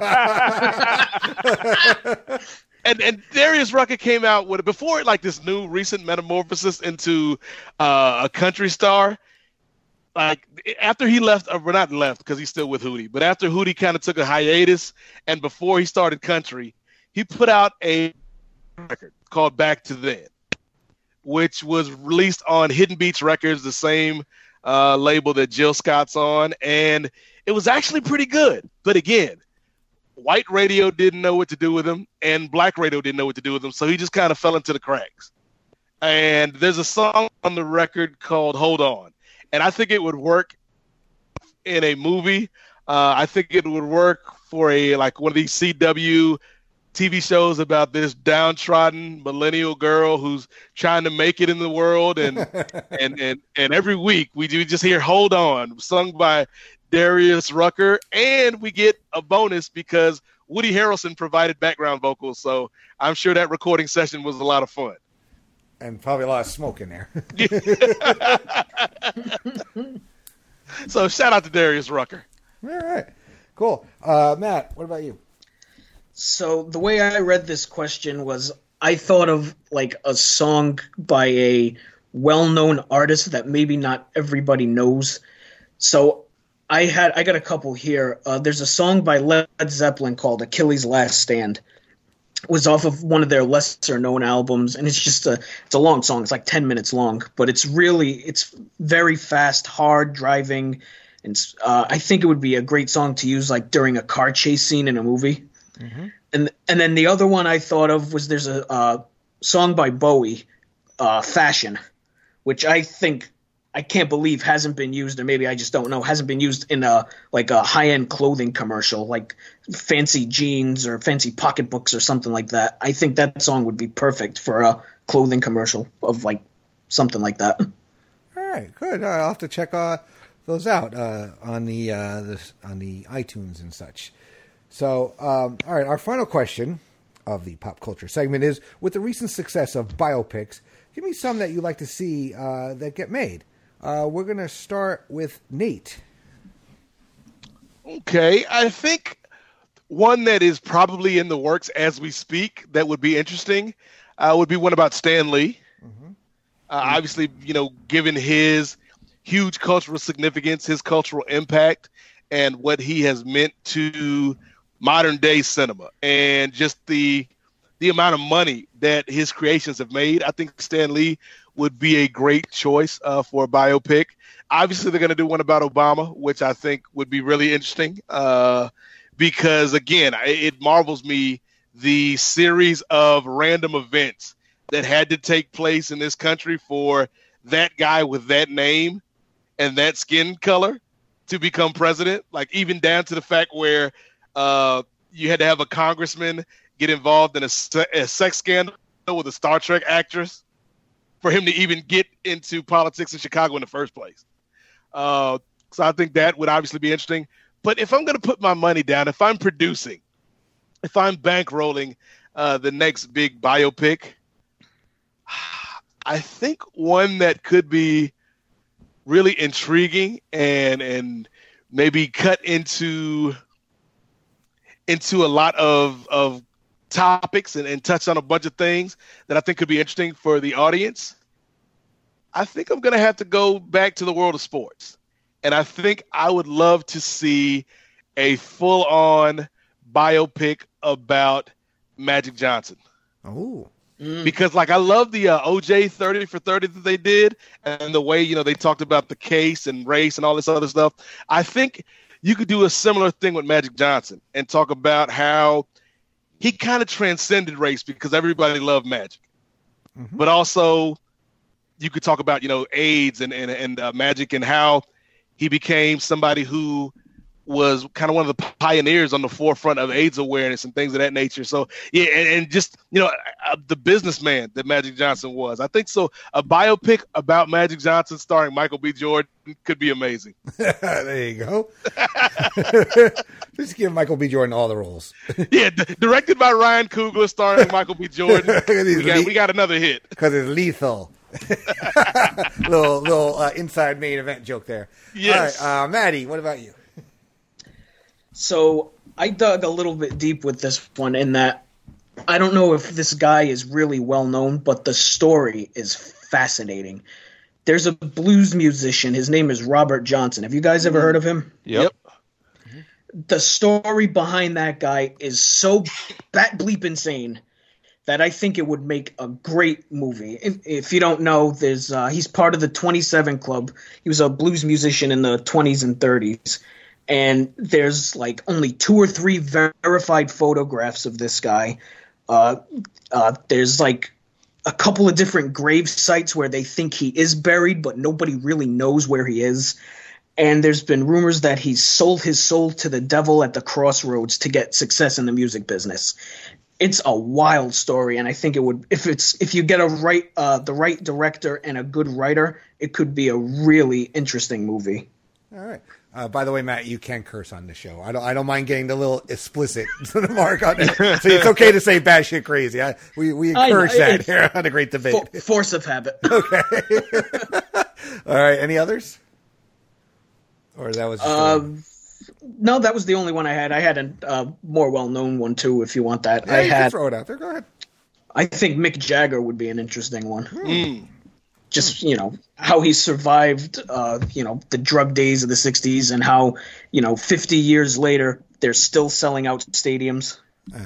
And Darius Rucker came out with, before this new recent metamorphosis into a country star. After he left, or not left because he's still with Hootie, but after Hootie kind of took a hiatus and before he started country, he put out a record called Back to Then, which was released on Hidden Beach Records, the same label that Jill Scott's on, and it was actually pretty good. But again, white radio didn't know what to do with him, and black radio didn't know what to do with him, so he just kind of fell into the cracks. And there's a song on the record called Hold On, and I think it would work in a movie. I think it would work for one of these CW TV shows about this downtrodden millennial girl who's trying to make it in the world, and every week we just hear "Hold On" sung by Darius Rucker, and we get a bonus because Woody Harrelson provided background vocals, so I'm sure that recording session was a lot of fun. And probably a lot of smoke in there. So shout out to Darius Rucker. All right. Cool. Matt, what about you? So the way I read this question was I thought of a song by a well-known artist that maybe not everybody knows. So I got a couple here. There's a song by Led Zeppelin called Achilles' Last Stand. It was off of one of their lesser-known albums, and it's a long song. It's 10 minutes long, but it's very fast, hard driving, and I think it would be a great song to use during a car chase scene in a movie. Mm-hmm. And then the other one I thought of was there's a song by Bowie, Fashion, which I think I can't believe hasn't been used, or maybe I just don't know, hasn't been used in a high-end clothing commercial, like fancy jeans or fancy pocketbooks or something like that. I think that song would be perfect for a clothing commercial of like something like that. All right, good. I'll have to check those out on the iTunes and such. So, all right, our final question of the pop culture segment is: with the recent success of biopics, give me some that you'd like to see that get made. We're going to start with Nate. Okay, I think one that is probably in the works as we speak that would be interesting would be one about Stan Lee. Mm-hmm. Obviously, given his huge cultural significance, his cultural impact, and what he has meant to modern day cinema, and just the amount of money that his creations have made, I think Stan Lee would be a great choice for a biopic. Obviously, they're going to do one about Obama, which I think would be really interesting because, again, it marvels me the series of random events that had to take place in this country for that guy with that name and that skin color to become president, like even down to the fact where you had to have a congressman get involved in a sex scandal with a Star Trek actress for him to even get into politics in Chicago in the first place. So I think that would obviously be interesting. But if I'm going to put my money down, if I'm producing, if I'm bankrolling the next big biopic, I think one that could be really intriguing and maybe cut into a lot of topics and touch on a bunch of things that I think could be interesting for the audience. I think I'm going to have to go back to the world of sports. And I think I would love to see a full-on biopic about Magic Johnson. Oh. Because, I love the OJ 30 for 30 that they did and the way, they talked about the case and race and all this other stuff. I think you could do a similar thing with Magic Johnson and talk about how he kind of transcended race because everybody loved Magic. Mm-hmm. But also you could talk about, AIDS and Magic and how he became somebody who was kind of one of the pioneers on the forefront of AIDS awareness and things of that nature. So, yeah, and just, the businessman that Magic Johnson was. I think so. A biopic about Magic Johnson starring Michael B. Jordan could be amazing. There you go. Just give Michael B. Jordan all the roles. Yeah, directed by Ryan Coogler, starring Michael B. Jordan. We got another hit. Because it's lethal. little inside main event joke there. Yes. All right, Maddie, what about you? So I dug a little bit deep with this one in that I don't know if this guy is really well known, but the story is fascinating. There's a blues musician. His name is Robert Johnson. Have you guys ever heard of him? Yep. The story behind that guy is so bat bleep insane that I think it would make a great movie. If you don't know, he's part of the 27 Club. He was a blues musician in the 20s and 30s. And there's only 2 or 3 verified photographs of this guy. There's a couple of different grave sites where they think he is buried, but nobody really knows where he is. And there's been rumors that he sold his soul to the devil at the crossroads to get success in the music business. It's a wild story, and I think it would, if you get the right director and a good writer, it could be a really interesting movie. All right. By the way, Matt, you can curse on the show. I don't mind getting the little explicit mark on it. So it's okay to say batshit crazy. We encourage that here on The Great Debate. Force of habit. Okay. All right. Any others? Or that was no, that was the only one I had. I had a more well-known one too, if you want that. Yeah, you can throw it out there. Go ahead. I think Mick Jagger would be an interesting one. Just, how he survived, the drug days of the 60s and how, 50 years later, they're still selling out stadiums.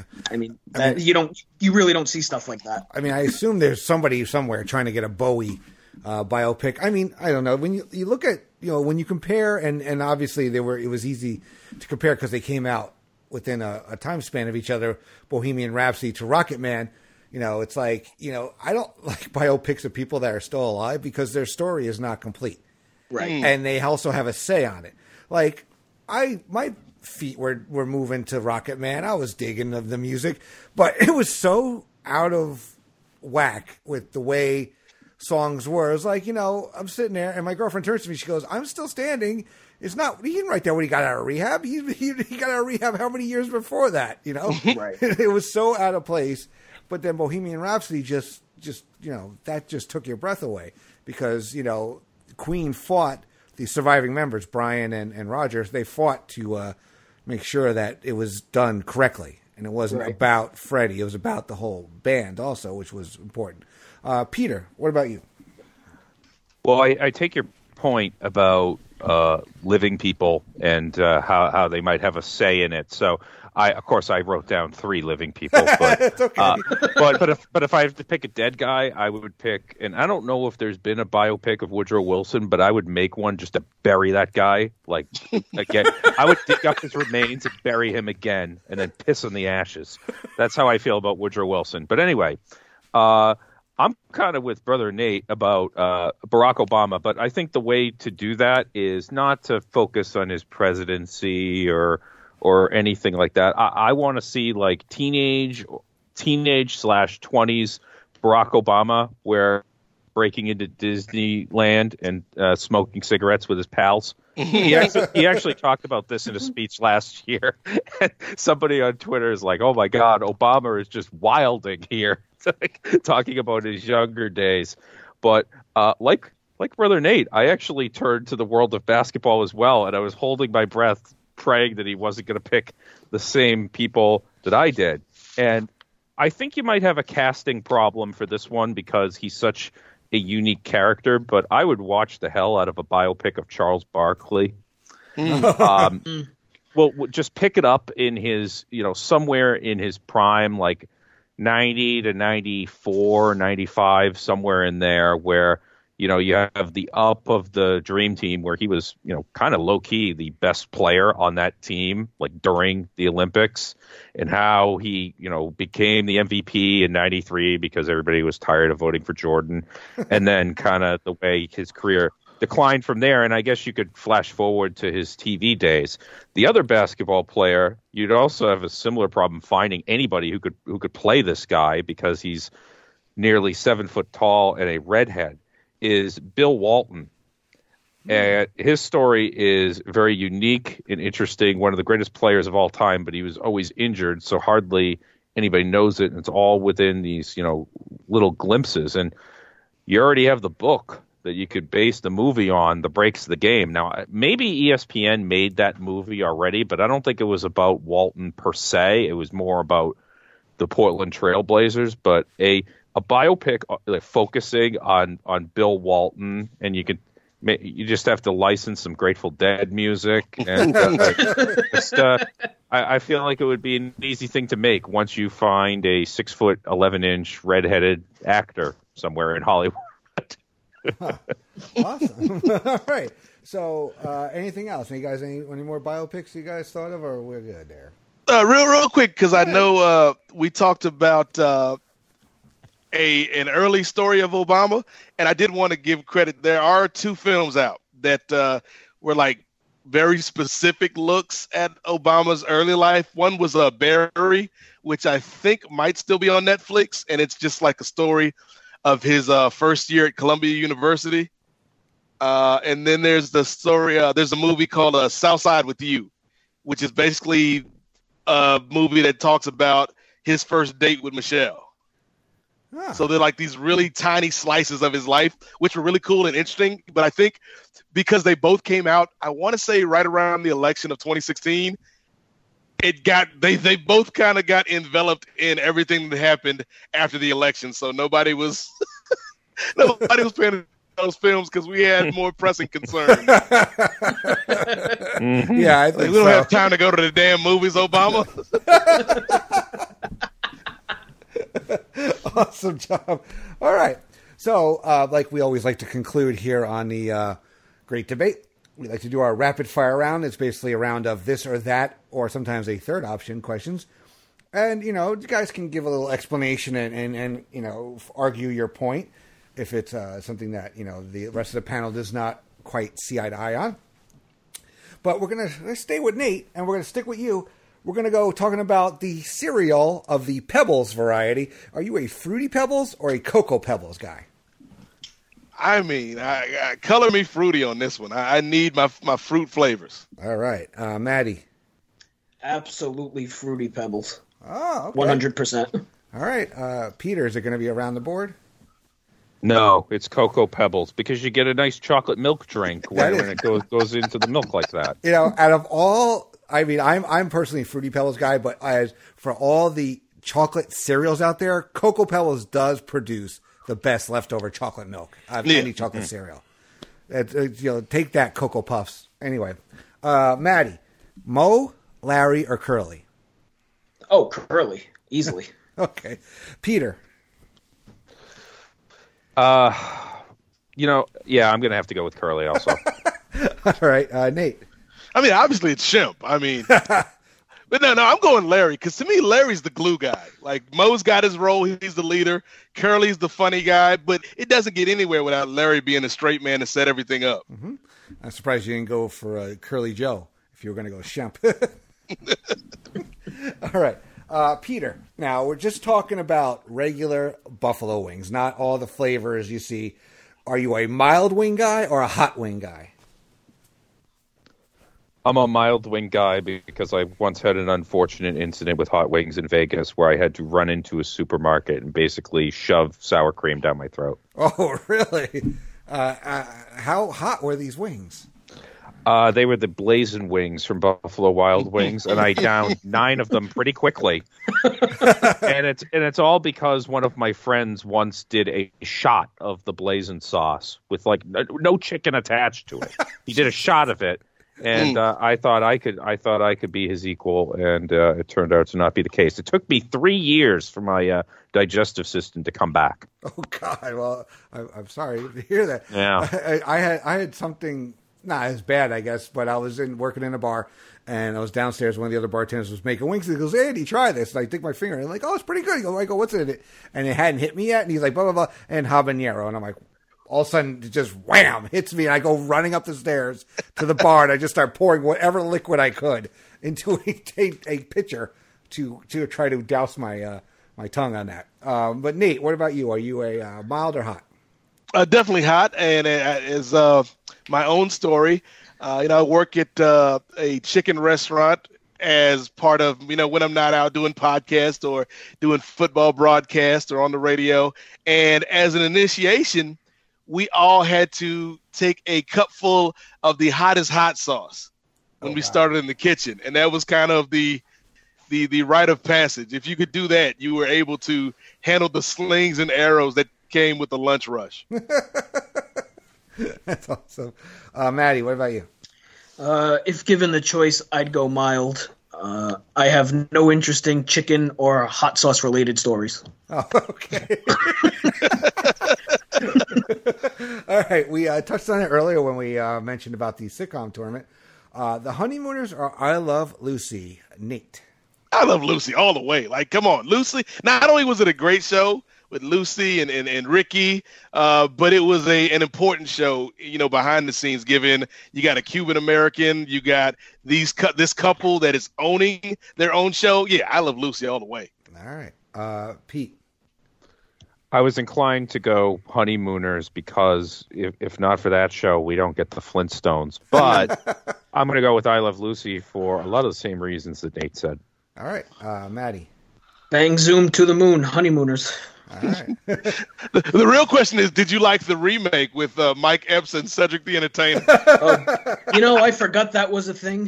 You really don't see stuff like that. I mean, I assume there's somebody somewhere trying to get a Bowie biopic. I mean, I don't know. When you look at, when you compare, and obviously it was easy to compare because they came out within a time span of each other, Bohemian Rhapsody to Rocket Man. It's I don't like biopics of people that are still alive because their story is not complete. Right. And they also have a say on it. Like, my feet were moving to Rocket Man. I was digging the music, but it was so out of whack with the way songs were. It was like, I'm sitting there and my girlfriend turns to me. She goes, "I'm still standing." It's not, he didn't write that when he got out of rehab. He got out of rehab how many years before that, Right. It was so out of place. But then Bohemian Rhapsody just that just took your breath away because, Queen fought the surviving members, Brian and Roger. They fought to make sure that it was done correctly. And it wasn't about Freddie. It was about the whole band also, which was important. Peter, what about you? Well, I take your point about living people and how they might have a say in it. So, of course, I wrote down 3 living people. But It's okay. but if I have to pick a dead guy, I would pick. And I don't know if there's been a biopic of Woodrow Wilson, but I would make one just to bury that guy. Like again, I would dig up his remains and bury him again, and then piss on the ashes. That's how I feel about Woodrow Wilson. But anyway. I'm kind of with Brother Nate about Barack Obama, but I think the way to do that is not to focus on his presidency or anything like that. I want to see like teenage/20s Barack Obama, where breaking into Disneyland and smoking cigarettes with his pals. He actually talked about this in a speech last year. And somebody on Twitter is like, "Oh my God, Obama is just wilding here." Talking about his younger days. But like Brother Nate, I actually turned to the world of basketball as well, and I was holding my breath praying that he wasn't going to pick the same people that I did. And I think you might have a casting problem for this one because he's such a unique character, but I would watch the hell out of a biopic of Charles Barkley. Well, just pick it up in his, somewhere in his prime, like 90 to 94, 95, somewhere in there where, you have the up of the dream team where he was, kind of low key the best player on that team, like during the Olympics, and how he, became the MVP in 93 because everybody was tired of voting for Jordan. And then kind of the way his career declined from there. And I guess you could flash forward to his TV days. The other basketball player, you'd also have a similar problem finding anybody who could play this guy because he's nearly 7 foot tall and a redhead, is Bill Walton. And his story is very unique and interesting. One of the greatest players of all time, but he was always injured, so hardly anybody knows it. And it's all within these, little glimpses. And you already have the book that you could base the movie on, The Breaks of the Game. Now, maybe ESPN made that movie already, but I don't think it was about Walton per se. It was more about the Portland Trail Blazers. But a biopic focusing on Bill Walton, and you just have to license some Grateful Dead music. And I feel like it would be an easy thing to make once you find a 6 foot 11-inch redheaded actor somewhere in Hollywood. Awesome. All right. So, anything else? Any more biopics you guys thought of, or we're good there? Real quick, because I know we talked about an early story of Obama, and I did want to give credit. There are 2 films out that were like very specific looks at Obama's early life. One was Barry, which I think might still be on Netflix, and it's just like a story of his first year at Columbia University. And then there's the story, there's a movie called Southside with You, which is basically a movie that talks about his first date with Michelle. So they're like these really tiny slices of his life, which were really cool and interesting. But I think because they both came out, I want to say right around the election of 2016, they both kind of got enveloped in everything that happened after the election. So nobody was paying those films because we had more pressing concerns. Yeah, I think we don't have time to go to the damn movies, Obama. Awesome job. All right. So, like we always like to conclude here on the Great Debate, we like to do our rapid fire round. It's basically a round of this or that, or sometimes a third option questions. And, you guys can give a little explanation and argue your point if it's something that, the rest of the panel does not quite see eye to eye on. But we're going to stay with Nate, and we're going to stick with you. We're going to go talking about the cereal of the Pebbles variety. Are you a Fruity Pebbles or a Cocoa Pebbles guy? I mean, I color me fruity on this one. I need my fruit flavors. All right. Maddie? Absolutely Fruity Pebbles. Oh, okay. 100%. All right. Peter, is it going to be around the board? No, it's Cocoa Pebbles because you get a nice chocolate milk drink when it goes into the milk like that. You know, out of all, I mean, I'm personally a Fruity Pebbles guy, but as for all the chocolate cereals out there, Cocoa Pebbles does produce the best leftover chocolate milk of any chocolate cereal. Take that, Cocoa Puffs. Anyway, Maddie, Mo, Larry, or Curly? Oh, Curly, easily. Okay, Peter. I'm gonna have to go with Curly also. All right, Nate. I mean, obviously it's Shemp. I mean, but no, I'm going Larry because to me, Larry's the glue guy. Like Mo's got his role; he's the leader. Curly's the funny guy, but it doesn't get anywhere without Larry being a straight man to set everything up. Mm-hmm. I'm surprised you didn't go for Curly Joe if you were going to go Shemp. All right. Peter, now we're just talking about regular buffalo wings, not all the flavors you see. Are you a mild wing guy or a hot wing guy? I'm a mild wing guy because I once had an unfortunate incident with hot wings in Vegas where I had to run into a supermarket and basically shove sour cream down my throat. Oh, really? How hot were these wings? They were the Blazing Wings from Buffalo Wild Wings, and I downed 9 of them pretty quickly. and it's all because one of my friends once did a shot of the blazing sauce with like no chicken attached to it. He did a shot of it, and I thought I could be his equal, and it turned out to not be the case. It took me 3 years for my digestive system to come back. Oh God! Well, I'm sorry to hear that. Yeah, I had something. Not as bad, I guess, but I was working in a bar, and I was downstairs. One of the other bartenders was making wings, and he goes, "Hey, Andy, try this." And I take my finger, and I'm like, "Oh, it's pretty good." I go, "What's in it?" And it hadn't hit me yet, and he's like, "Blah blah blah," and habanero, and I'm like, all of a sudden, it just wham hits me, and I go running up the stairs to the bar, and I just start pouring whatever liquid I could into a pitcher to try to douse my my tongue on that. But Nate, what about you? Are you a mild or hot? Definitely hot, and it is my own story. I work at a chicken restaurant as part of, when I'm not out doing podcasts or doing football broadcasts or on the radio. And as an initiation, we all had to take a cupful of the hottest hot sauce when we started in the kitchen. And that was kind of the rite of passage. If you could do that, you were able to handle the slings and arrows that came with the lunch rush. That's awesome. Maddie, what about you? If given the choice, I'd go mild. I have no interesting chicken or hot sauce related stories. Oh, okay. All right. We touched on it earlier when we mentioned about the sitcom tournament. The Honeymooners are I Love Lucy. Nate. I Love Lucy all the way. Like, come on, Lucy. Not only was it a great show with Lucy and Ricky, but it was an important show, behind the scenes, given you got a Cuban American, you got this couple that is owning their own show. Yeah, I Love Lucy all the way. All right. Pete. I was inclined to go Honeymooners because if not for that show, we don't get the Flintstones. But I'm going to go with I Love Lucy for a lot of the same reasons that Nate said. All right. Maddie. Bang, zoom to the moon, Honeymooners. All right. The real question is, did you like the remake with Mike Epps and Cedric the Entertainer? I forgot that was a thing.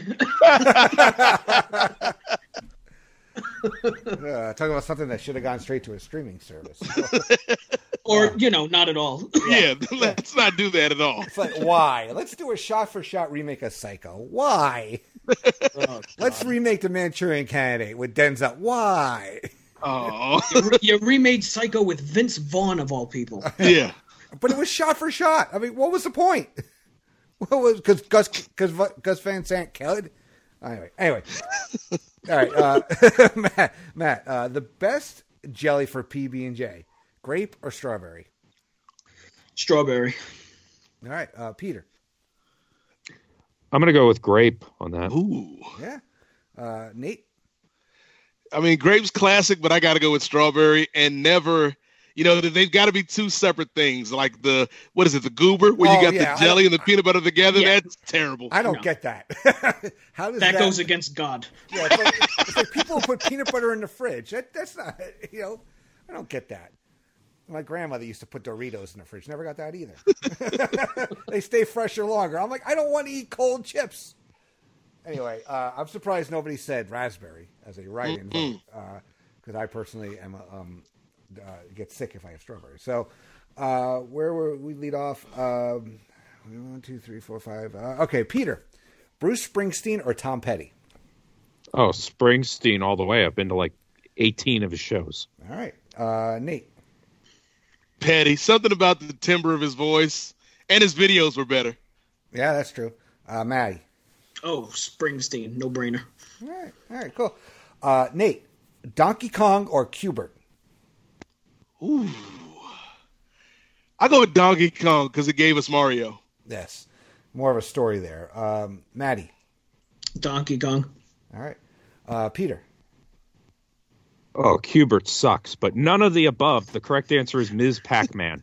Talking about something that should have gone straight to a streaming service. Or, not at all. Yeah, let's not do that at all. It's like, why? Let's do a shot-for-shot remake of Psycho. Why? Let's remake The Manchurian Candidate with Denzel. Why? Oh, you remade Psycho with Vince Vaughn of all people. Yeah, but it was shot for shot. I mean, what was the point? What was because Gus Van Sant killed? Anyway. All right, Matt. The best jelly for PB&J, grape or strawberry? Strawberry. All right, Peter. I'm going to go with grape on that. Ooh. Yeah. Nate? I mean, grape's classic, but I got to go with strawberry and never, they've got to be two separate things. Like the goober, where you got the jelly and the peanut butter together? Yeah. That's terrible. I don't get that. How does that goes against God. Yeah, it's like people put peanut butter in the fridge. That's not, I don't get that. My grandmother used to put Doritos in the fridge. Never got that either. They stay fresher longer. I'm like, I don't want to eat cold chips. Anyway, I'm surprised nobody said raspberry as a write-in vote, because I personally am get sick if I have strawberry. So, where were we lead off? 1, 2, 3, 4, 5. Okay, Peter, Bruce Springsteen or Tom Petty? Oh, Springsteen all the way. I've been to like 18 of his shows. All right, Nate. Petty. Something about the timbre of his voice, and his videos were better. Yeah, that's true. Maddie. Oh, Springsteen, no brainer. All right, cool. Nate, Donkey Kong or Q*bert? Ooh, I go with Donkey Kong because it gave us Mario. Yes, more of a story there. Maddie, Donkey Kong. All right, Peter. Oh, Q*bert sucks, but none of the above. The correct answer is Ms. Pac-Man.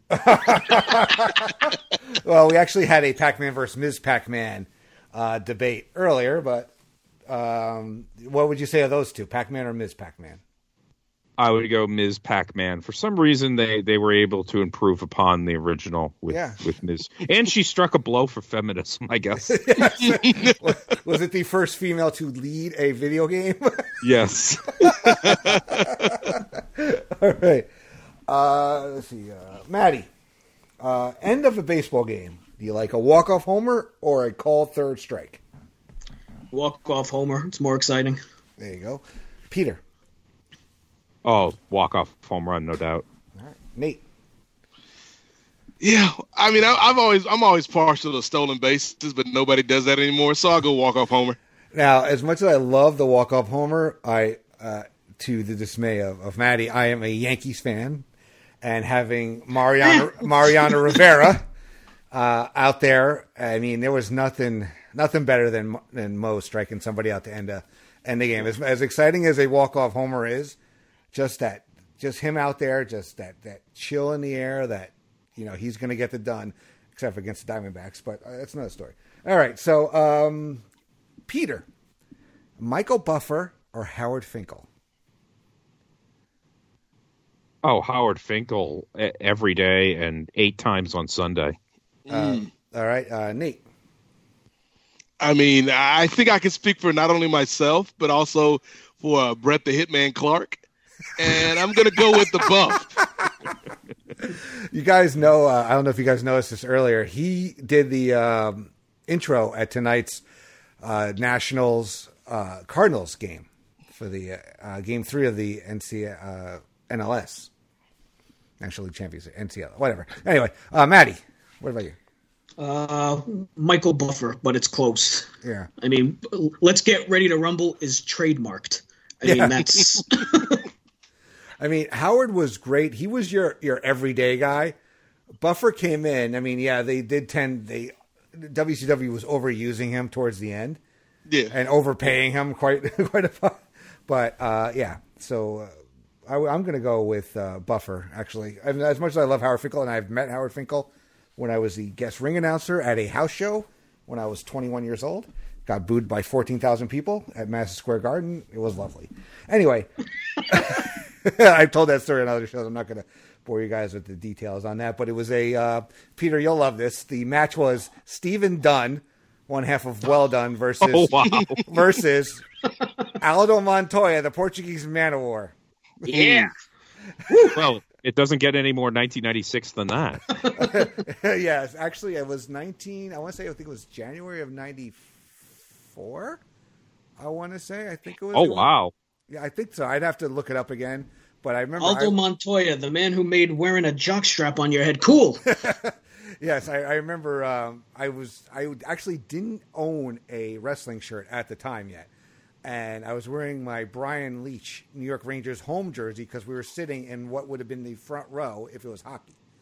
Well, we actually had a Pac-Man versus Ms. Pac-Man debate earlier, but what would you say of those two, Pac-Man or Ms. Pac-Man? I would go Ms. Pac-Man. For some reason, they were able to improve upon the original with Ms. And she struck a blow for feminism, I guess. Was it the first female to lead a video game? Yes. All right. Let's see. Maddie, end of a baseball game. Do you like a walk-off homer or a called third strike? Walk-off homer. It's more exciting. There you go. Peter. Oh, walk-off home run, no doubt. All right. Nate. Yeah, I mean, I'm always partial to stolen bases, but nobody does that anymore, so I'll go walk-off homer. Now, as much as I love the walk-off homer, to the dismay of Maddie, I am a Yankees fan, and having Mariano Rivera out there, I mean, there was nothing better than Mo striking somebody out to end the game. As exciting as a walk-off homer is, just him out there, just that chill in the air that, he's going to get it done, except against the Diamondbacks, but that's another story. All right, so Peter, Michael Buffer or Howard Finkel? Oh, Howard Finkel every day and 8 times on Sunday. All right, Nate. I mean, I think I can speak for not only myself, but also for Brett the Hitman Clark. And I'm going to go with the Buff. You guys know, I don't know if you guys noticed this earlier, he did the intro at tonight's Nationals Cardinals game for the game 3 of the NLS. National League Champions, NCL, whatever. Anyway, Maddie, what about you? Michael Buffer, but it's close. Yeah. I mean, Let's Get Ready to Rumble is trademarked. I mean, that's... I mean, Howard was great. He was your everyday guy. Buffer came in. I mean, yeah, WCW was overusing him towards the end. Yeah. And overpaying him quite a bit. But, yeah. So, I'm going to go with Buffer, actually. I mean, as much as I love Howard Finkel, and I've met Howard Finkel when I was the guest ring announcer at a house show when I was 21 years old. Got booed by 14,000 people at Madison Square Garden. It was lovely. Anyway, I've told that story on other shows. I'm not going to bore you guys with the details on that. But it was Peter, you'll love this. The match was Stephen Dunn, one half of Well Done, versus Aldo Montoya, the Portuguese Man of War. Yeah. Well, it doesn't get any more 1996 than that. Yes, actually, it was I think it was January of 94. I want to say. I think it was. Oh, wow. Yeah, I think so. I'd have to look it up again. But I remember Aldo Montoya, the man who made wearing a jockstrap on your head cool. Yes, I remember. I actually didn't own a wrestling shirt at the time yet. And I was wearing my Brian Leach New York Rangers home jersey because we were sitting in what would have been the front row if it was hockey.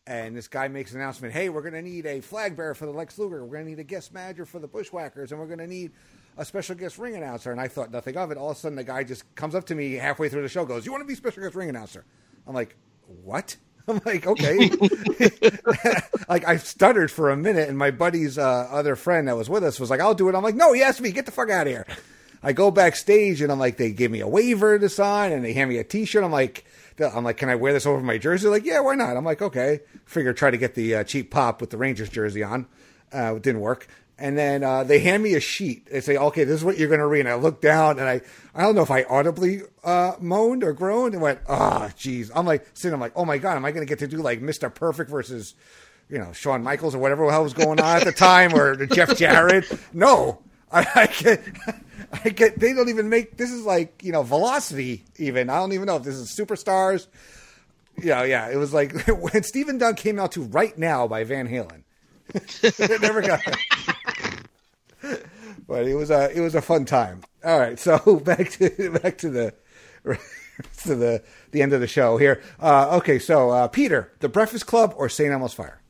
And this guy makes an announcement, hey, we're going to need a flag bearer for the Lex Luger. We're going to need a guest manager for the Bushwhackers. And we're going to need a special guest ring announcer. And I thought nothing of it. All of a sudden, the guy just comes up to me halfway through the show, goes, you want to be special guest ring announcer? I'm like, what? I'm like, okay. Like, I stuttered for a minute, and my buddy's other friend that was with us was like, I'll do it. I'm like, no, he asked me. Get the fuck out of here. I go backstage, and I'm like, they give me a waiver to sign, and they hand me a T-shirt. I'm like, can I wear this over my jersey? Like, yeah, why not? I'm like, okay. Figure try to get the cheap pop with the Rangers jersey on. It didn't work. And then they hand me a sheet. They say, okay, this is what you're going to read. And I look down, and I don't know if I audibly moaned or groaned and went, geez. I'm like, oh, my God, am I going to get to do like Mr. Perfect versus, Shawn Michaels or whatever the hell was going on at the time, or Jeff Jarrett? No. I get, they don't even make, this is like, Velocity even. I don't even know if this is Superstars. Yeah, it was like when Stephen Dunn came out to Right Now by Van Halen. It never got it. But it was a fun time. All right, so back to the end of the show here. Okay, so Peter, The Breakfast Club or St. Elmo's Fire?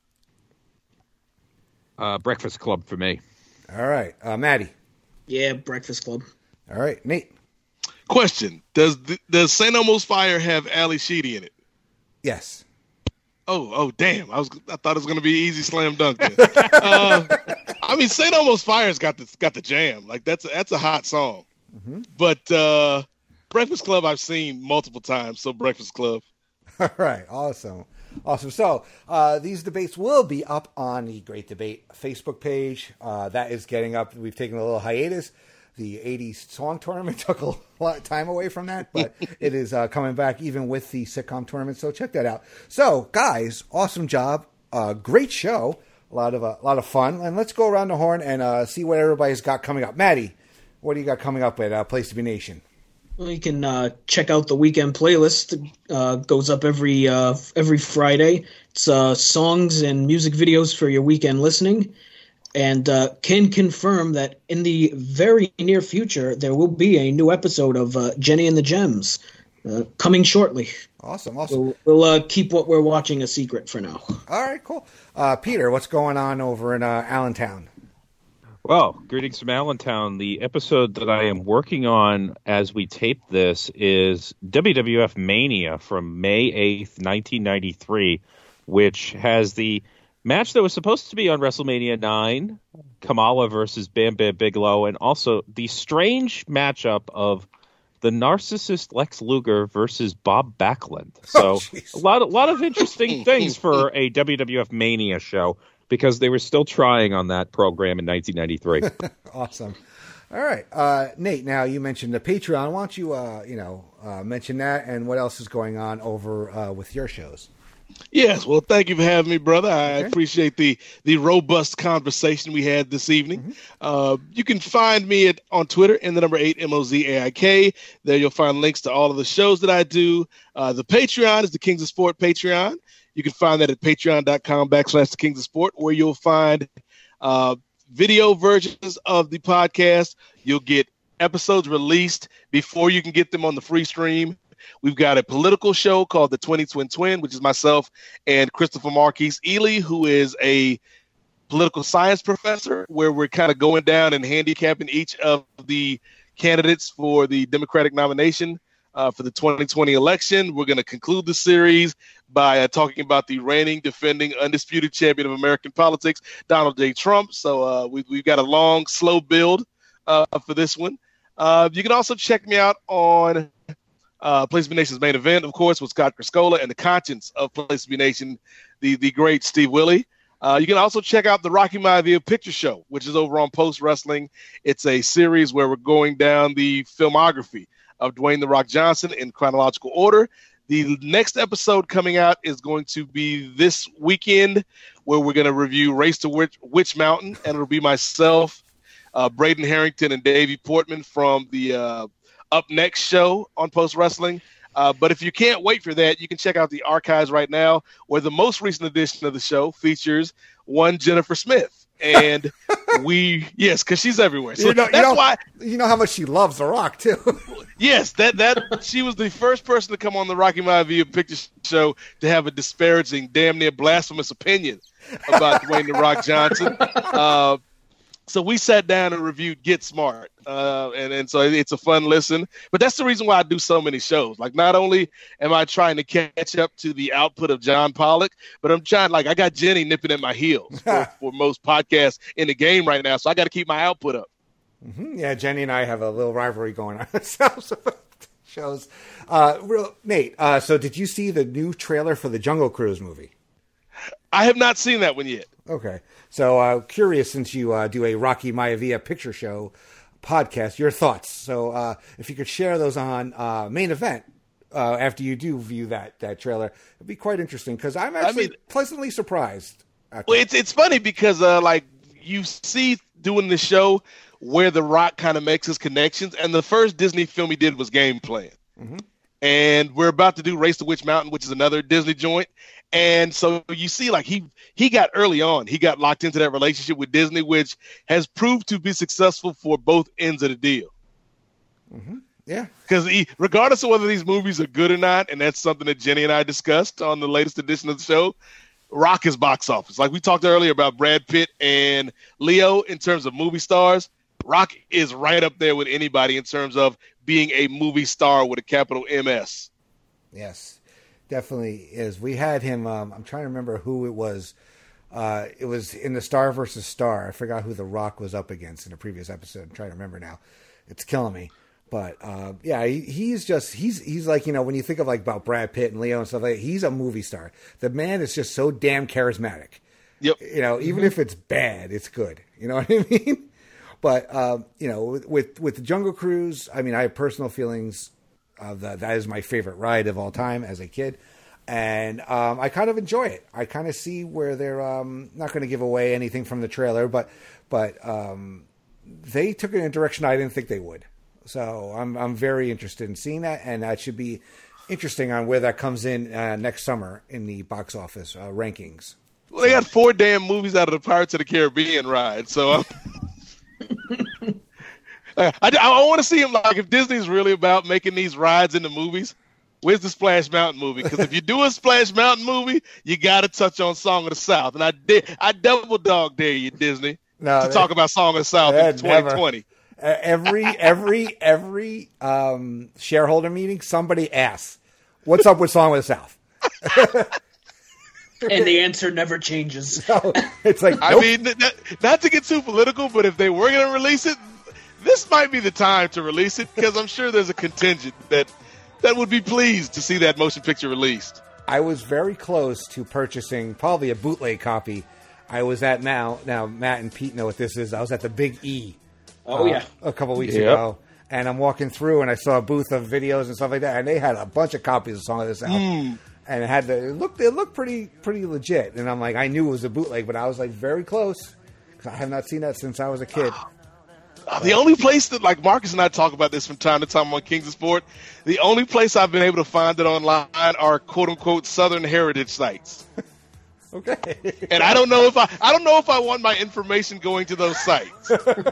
Breakfast Club for me. All right, Maddie. Yeah, Breakfast Club. All right, Nate. Question: Does St. Elmo's Fire have Ali Sheedy in it? Yes. Oh, damn! I thought it was going to be easy slam dunk. I mean, St. Elmo's Fire's got the jam. Like that's a hot song. Mm-hmm. But Breakfast Club I've seen multiple times. So Breakfast Club. All right, awesome. So these debates will be up on the Great Debate Facebook page. That is getting up. We've taken a little hiatus. The 80s song tournament took a lot of time away from that, but it is coming back even with the sitcom tournament. So check that out. So guys, awesome job. Great show. A lot of fun. And let's go around the horn and see what everybody's got coming up. Maddie, what do you got coming up at Place to Be Nation? Well, you can check out the weekend playlist. Goes up every Friday. It's songs and music videos for your weekend listening. And can confirm that in the very near future, there will be a new episode of Jenny and the Gems coming shortly. Awesome. We'll keep what we're watching a secret for now. All right, cool. Peter, what's going on over in Allentown? Well, greetings from Allentown. The episode that I am working on as we tape this is WWF Mania from May 8th, 1993, which has the match that was supposed to be on WrestleMania 9, Kamala versus Bam Bam Bigelow, and also the strange matchup of the narcissist Lex Luger versus Bob Backlund. So a lot of interesting things for a WWF Mania show, because they were still trying on that program in 1993. Awesome. All right. Nate, now you mentioned the Patreon. Why don't you, mention that and what else is going on over with your shows? Yes, well, thank you for having me, brother. I appreciate the robust conversation we had this evening. Mm-hmm. You can find me on Twitter in the number 8 MOZAIK. There you'll find links to all of the shows that I do. The Patreon is the Kings of Sport Patreon. You can find that at patreon.com/the Kings of Sport, where you'll find video versions of the podcast. You'll get episodes released before you can get them on the free stream. We've got a political show called The 20 Twin Twin, which is myself and Christopher Marquise Ely, who is a political science professor, where we're kind of going down and handicapping each of the candidates for the Democratic nomination for the 2020 election. We're going to conclude the series by talking about the reigning, defending, undisputed champion of American politics, Donald J. Trump. So we've got a long, slow build for this one. You can also check me out on Place to Be Nation's Main Event, of course, with Scott Criscola, and the conscience of Place to Be Nation, the great Steve Willie. You can also check out the Rocky Maivia Picture Show, which is over on Post Wrestling. It's a series where we're going down the filmography of Dwayne The Rock Johnson in chronological order. The next episode coming out is going to be this weekend, where we're going to review Race to Witch Mountain, and it'll be myself, Braden Harrington, and Davey Portman from the Up Next show on Post Wrestling. But if you can't wait for that, you can check out the archives right now, where the most recent edition of the show features one Jennifer Smith, And yes, because she's everywhere. So that's why you know how much she loves The Rock too. Yes, that she was the first person to come on the Rocky Maivia Picture Show to have a disparaging, damn near blasphemous opinion about Dwayne The Rock Johnson. So we sat down and reviewed Get Smart, and so it's a fun listen. But that's the reason why I do so many shows. Like, not only am I trying to catch up to the output of John Pollock, but I'm trying, like, I got Jenny nipping at my heels for most podcasts in the game right now, so I got to keep my output up. Mm-hmm. Yeah, Jenny and I have a little rivalry going on ourselves. Shows. Nate, so did you see the new trailer for the Jungle Cruise movie? I have not seen that one yet. Okay. So curious, since you do a Rocky Maivia Picture Show podcast, your thoughts. So if you could share those on Main Event after you do view that trailer, it'd be quite interesting because I'm actually pleasantly surprised. Well, it's funny because like you see doing the show where The Rock kind of makes his connections, and the first Disney film he did was Game Plan. Mm-hmm. And we're about to do Race to Witch Mountain, which is another Disney joint. And so you see, like, he got early on, he got locked into that relationship with Disney, which has proved to be successful for both ends of the deal. Mm-hmm. Yeah. Because regardless of whether these movies are good or not, and that's something that Jenny and I discussed on the latest edition of the show, Rock is box office. Like we talked earlier about Brad Pitt and Leo in terms of movie stars, Rock is right up there with anybody in terms of being a movie star with a capital MS. Yes, definitely is. We had him, I'm trying to remember who it was. It was in the Star versus Star. I forgot who The Rock was up against in a previous episode. I'm trying to remember now. It's killing me. But yeah, he's like, you know, when you think of like about Brad Pitt and Leo and stuff like that, he's a movie star. The man is just so damn charismatic. Yep. You know, even if it's bad, it's good. You know what I mean? But you know, with the Jungle Cruise, I mean, I have personal feelings of that is my favorite ride of all time as a kid, and I kind of enjoy it. I kind of see where they're not going to give away anything from the trailer, but they took it in a direction I didn't think they would. So I'm very interested in seeing that, and that should be interesting on where that comes in next summer in the box office rankings. Well, they got 4 damn movies out of the Pirates of the Caribbean ride, so I want to see him, like, if Disney's really about making these rides into movies, where's the Splash Mountain movie? Because if you do a Splash Mountain movie, you got to touch on Song of the South, and I double dog dare you, Disney, to talk about Song of the South in 2020. Every shareholder meeting, somebody asks, "What's up with Song of the South?" And the answer never changes. So, it's like, nope. I mean, not to get too political, but if they were going to release it, this might be the time to release it, because I'm sure there's a contingent that would be pleased to see that motion picture released. I was very close to purchasing probably a bootleg copy. I was at now Matt and Pete know what this is. I was at the Big E. A couple weeks ago, and I'm walking through, and I saw a booth of videos and stuff like that, and they had a bunch of copies of Song of the South, and it looked pretty legit. And I'm like, I knew it was a bootleg, but I was like very close because I have not seen that since I was a kid. The only place that, like, Marcus and I talk about this from time to time on Kings of Sport, the only place I've been able to find it online are quote unquote Southern heritage sites. Okay. And I don't know if I want my information going to those sites.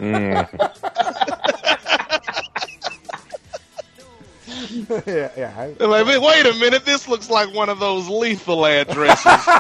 Yeah. Like, wait a minute, this looks like one of those lethal addresses.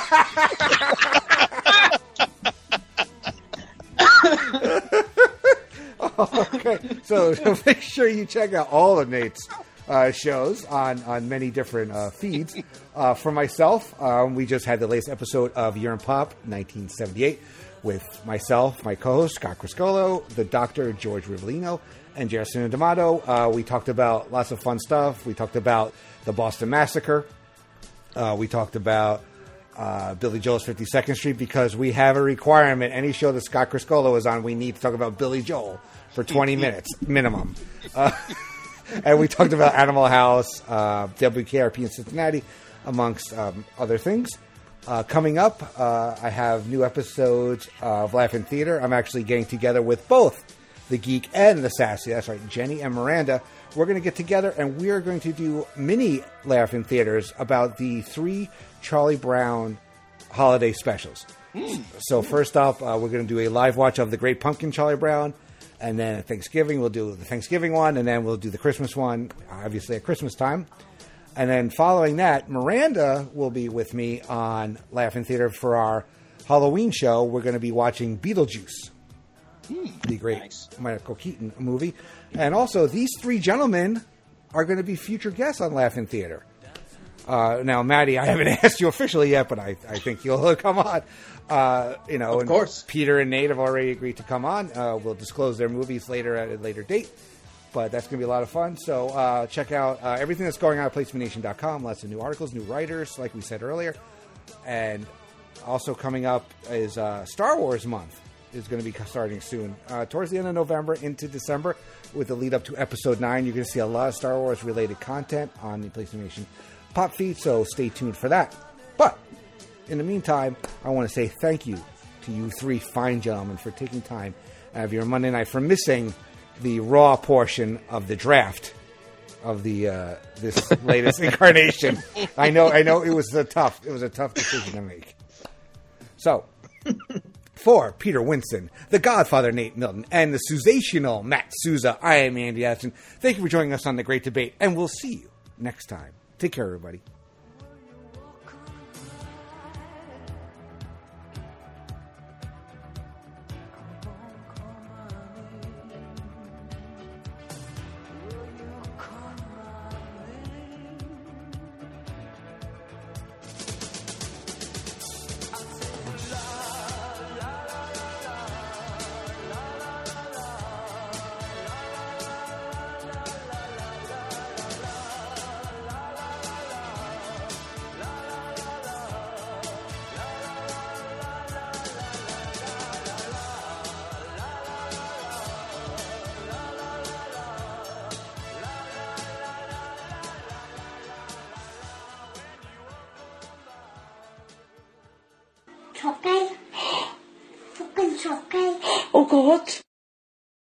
Okay, so make sure you check out all of Nate's shows on many different feeds. For myself, we just had the latest episode of Year in Pop 1978 with myself, my co-host Scott Criscolo, the Doctor George Rivellino, and Jason D'Amato. We talked about lots of fun stuff. We talked about the Boston Massacre. We talked about Billy Joel's 52nd Street, because we have a requirement. Any show that Scott Criscolo is on, we need to talk about Billy Joel for 20 minutes minimum. And we talked about Animal House, WKRP in Cincinnati, amongst other things. Coming up, I have new episodes of Laugh-In Theater. I'm actually getting together with both the Geek and the Sassy. That's right, Jenny and Miranda. We're going to get together, and we are going to do mini Laugh-In Theaters about the 3 Charlie Brown holiday specials. So first up, we're going to do a live watch of The Great Pumpkin, Charlie Brown. And then at Thanksgiving, we'll do the Thanksgiving one. And then we'll do the Christmas one, obviously at Christmas time. And then following that, Miranda will be with me on Laugh-In Theater for our Halloween show. We're going to be watching Beetlejuice, the great Michael Keaton movie. And also, these three gentlemen are going to be future guests on Laugh-In Theater. Now, Maddie, I haven't asked you officially yet, but I think you'll come on. Of course. Peter and Nate have already agreed to come on. We'll disclose their movies later at a later date. But that's going to be a lot of fun. So check out everything that's going on at PlaceToBeNation.com. Lots of new articles, new writers, like we said earlier. And also coming up is Star Wars month. Is going to be starting soon. Towards the end of November into December with the lead up to Episode 9. You're going to see a lot of Star Wars related content on the PlayStation Pop feed, so stay tuned for that. But in the meantime, I want to say thank you to you three fine gentlemen for taking time out of your Monday night for missing the Raw portion of the draft of the this latest incarnation. I know it was a tough decision to make. So, for Peter Winston, the Godfather Nate Milton, and the Suzational Matt Souza, I am Andy Addison. Thank you for joining us on The Great Debate, and we'll see you next time. Take care, everybody. Oh God.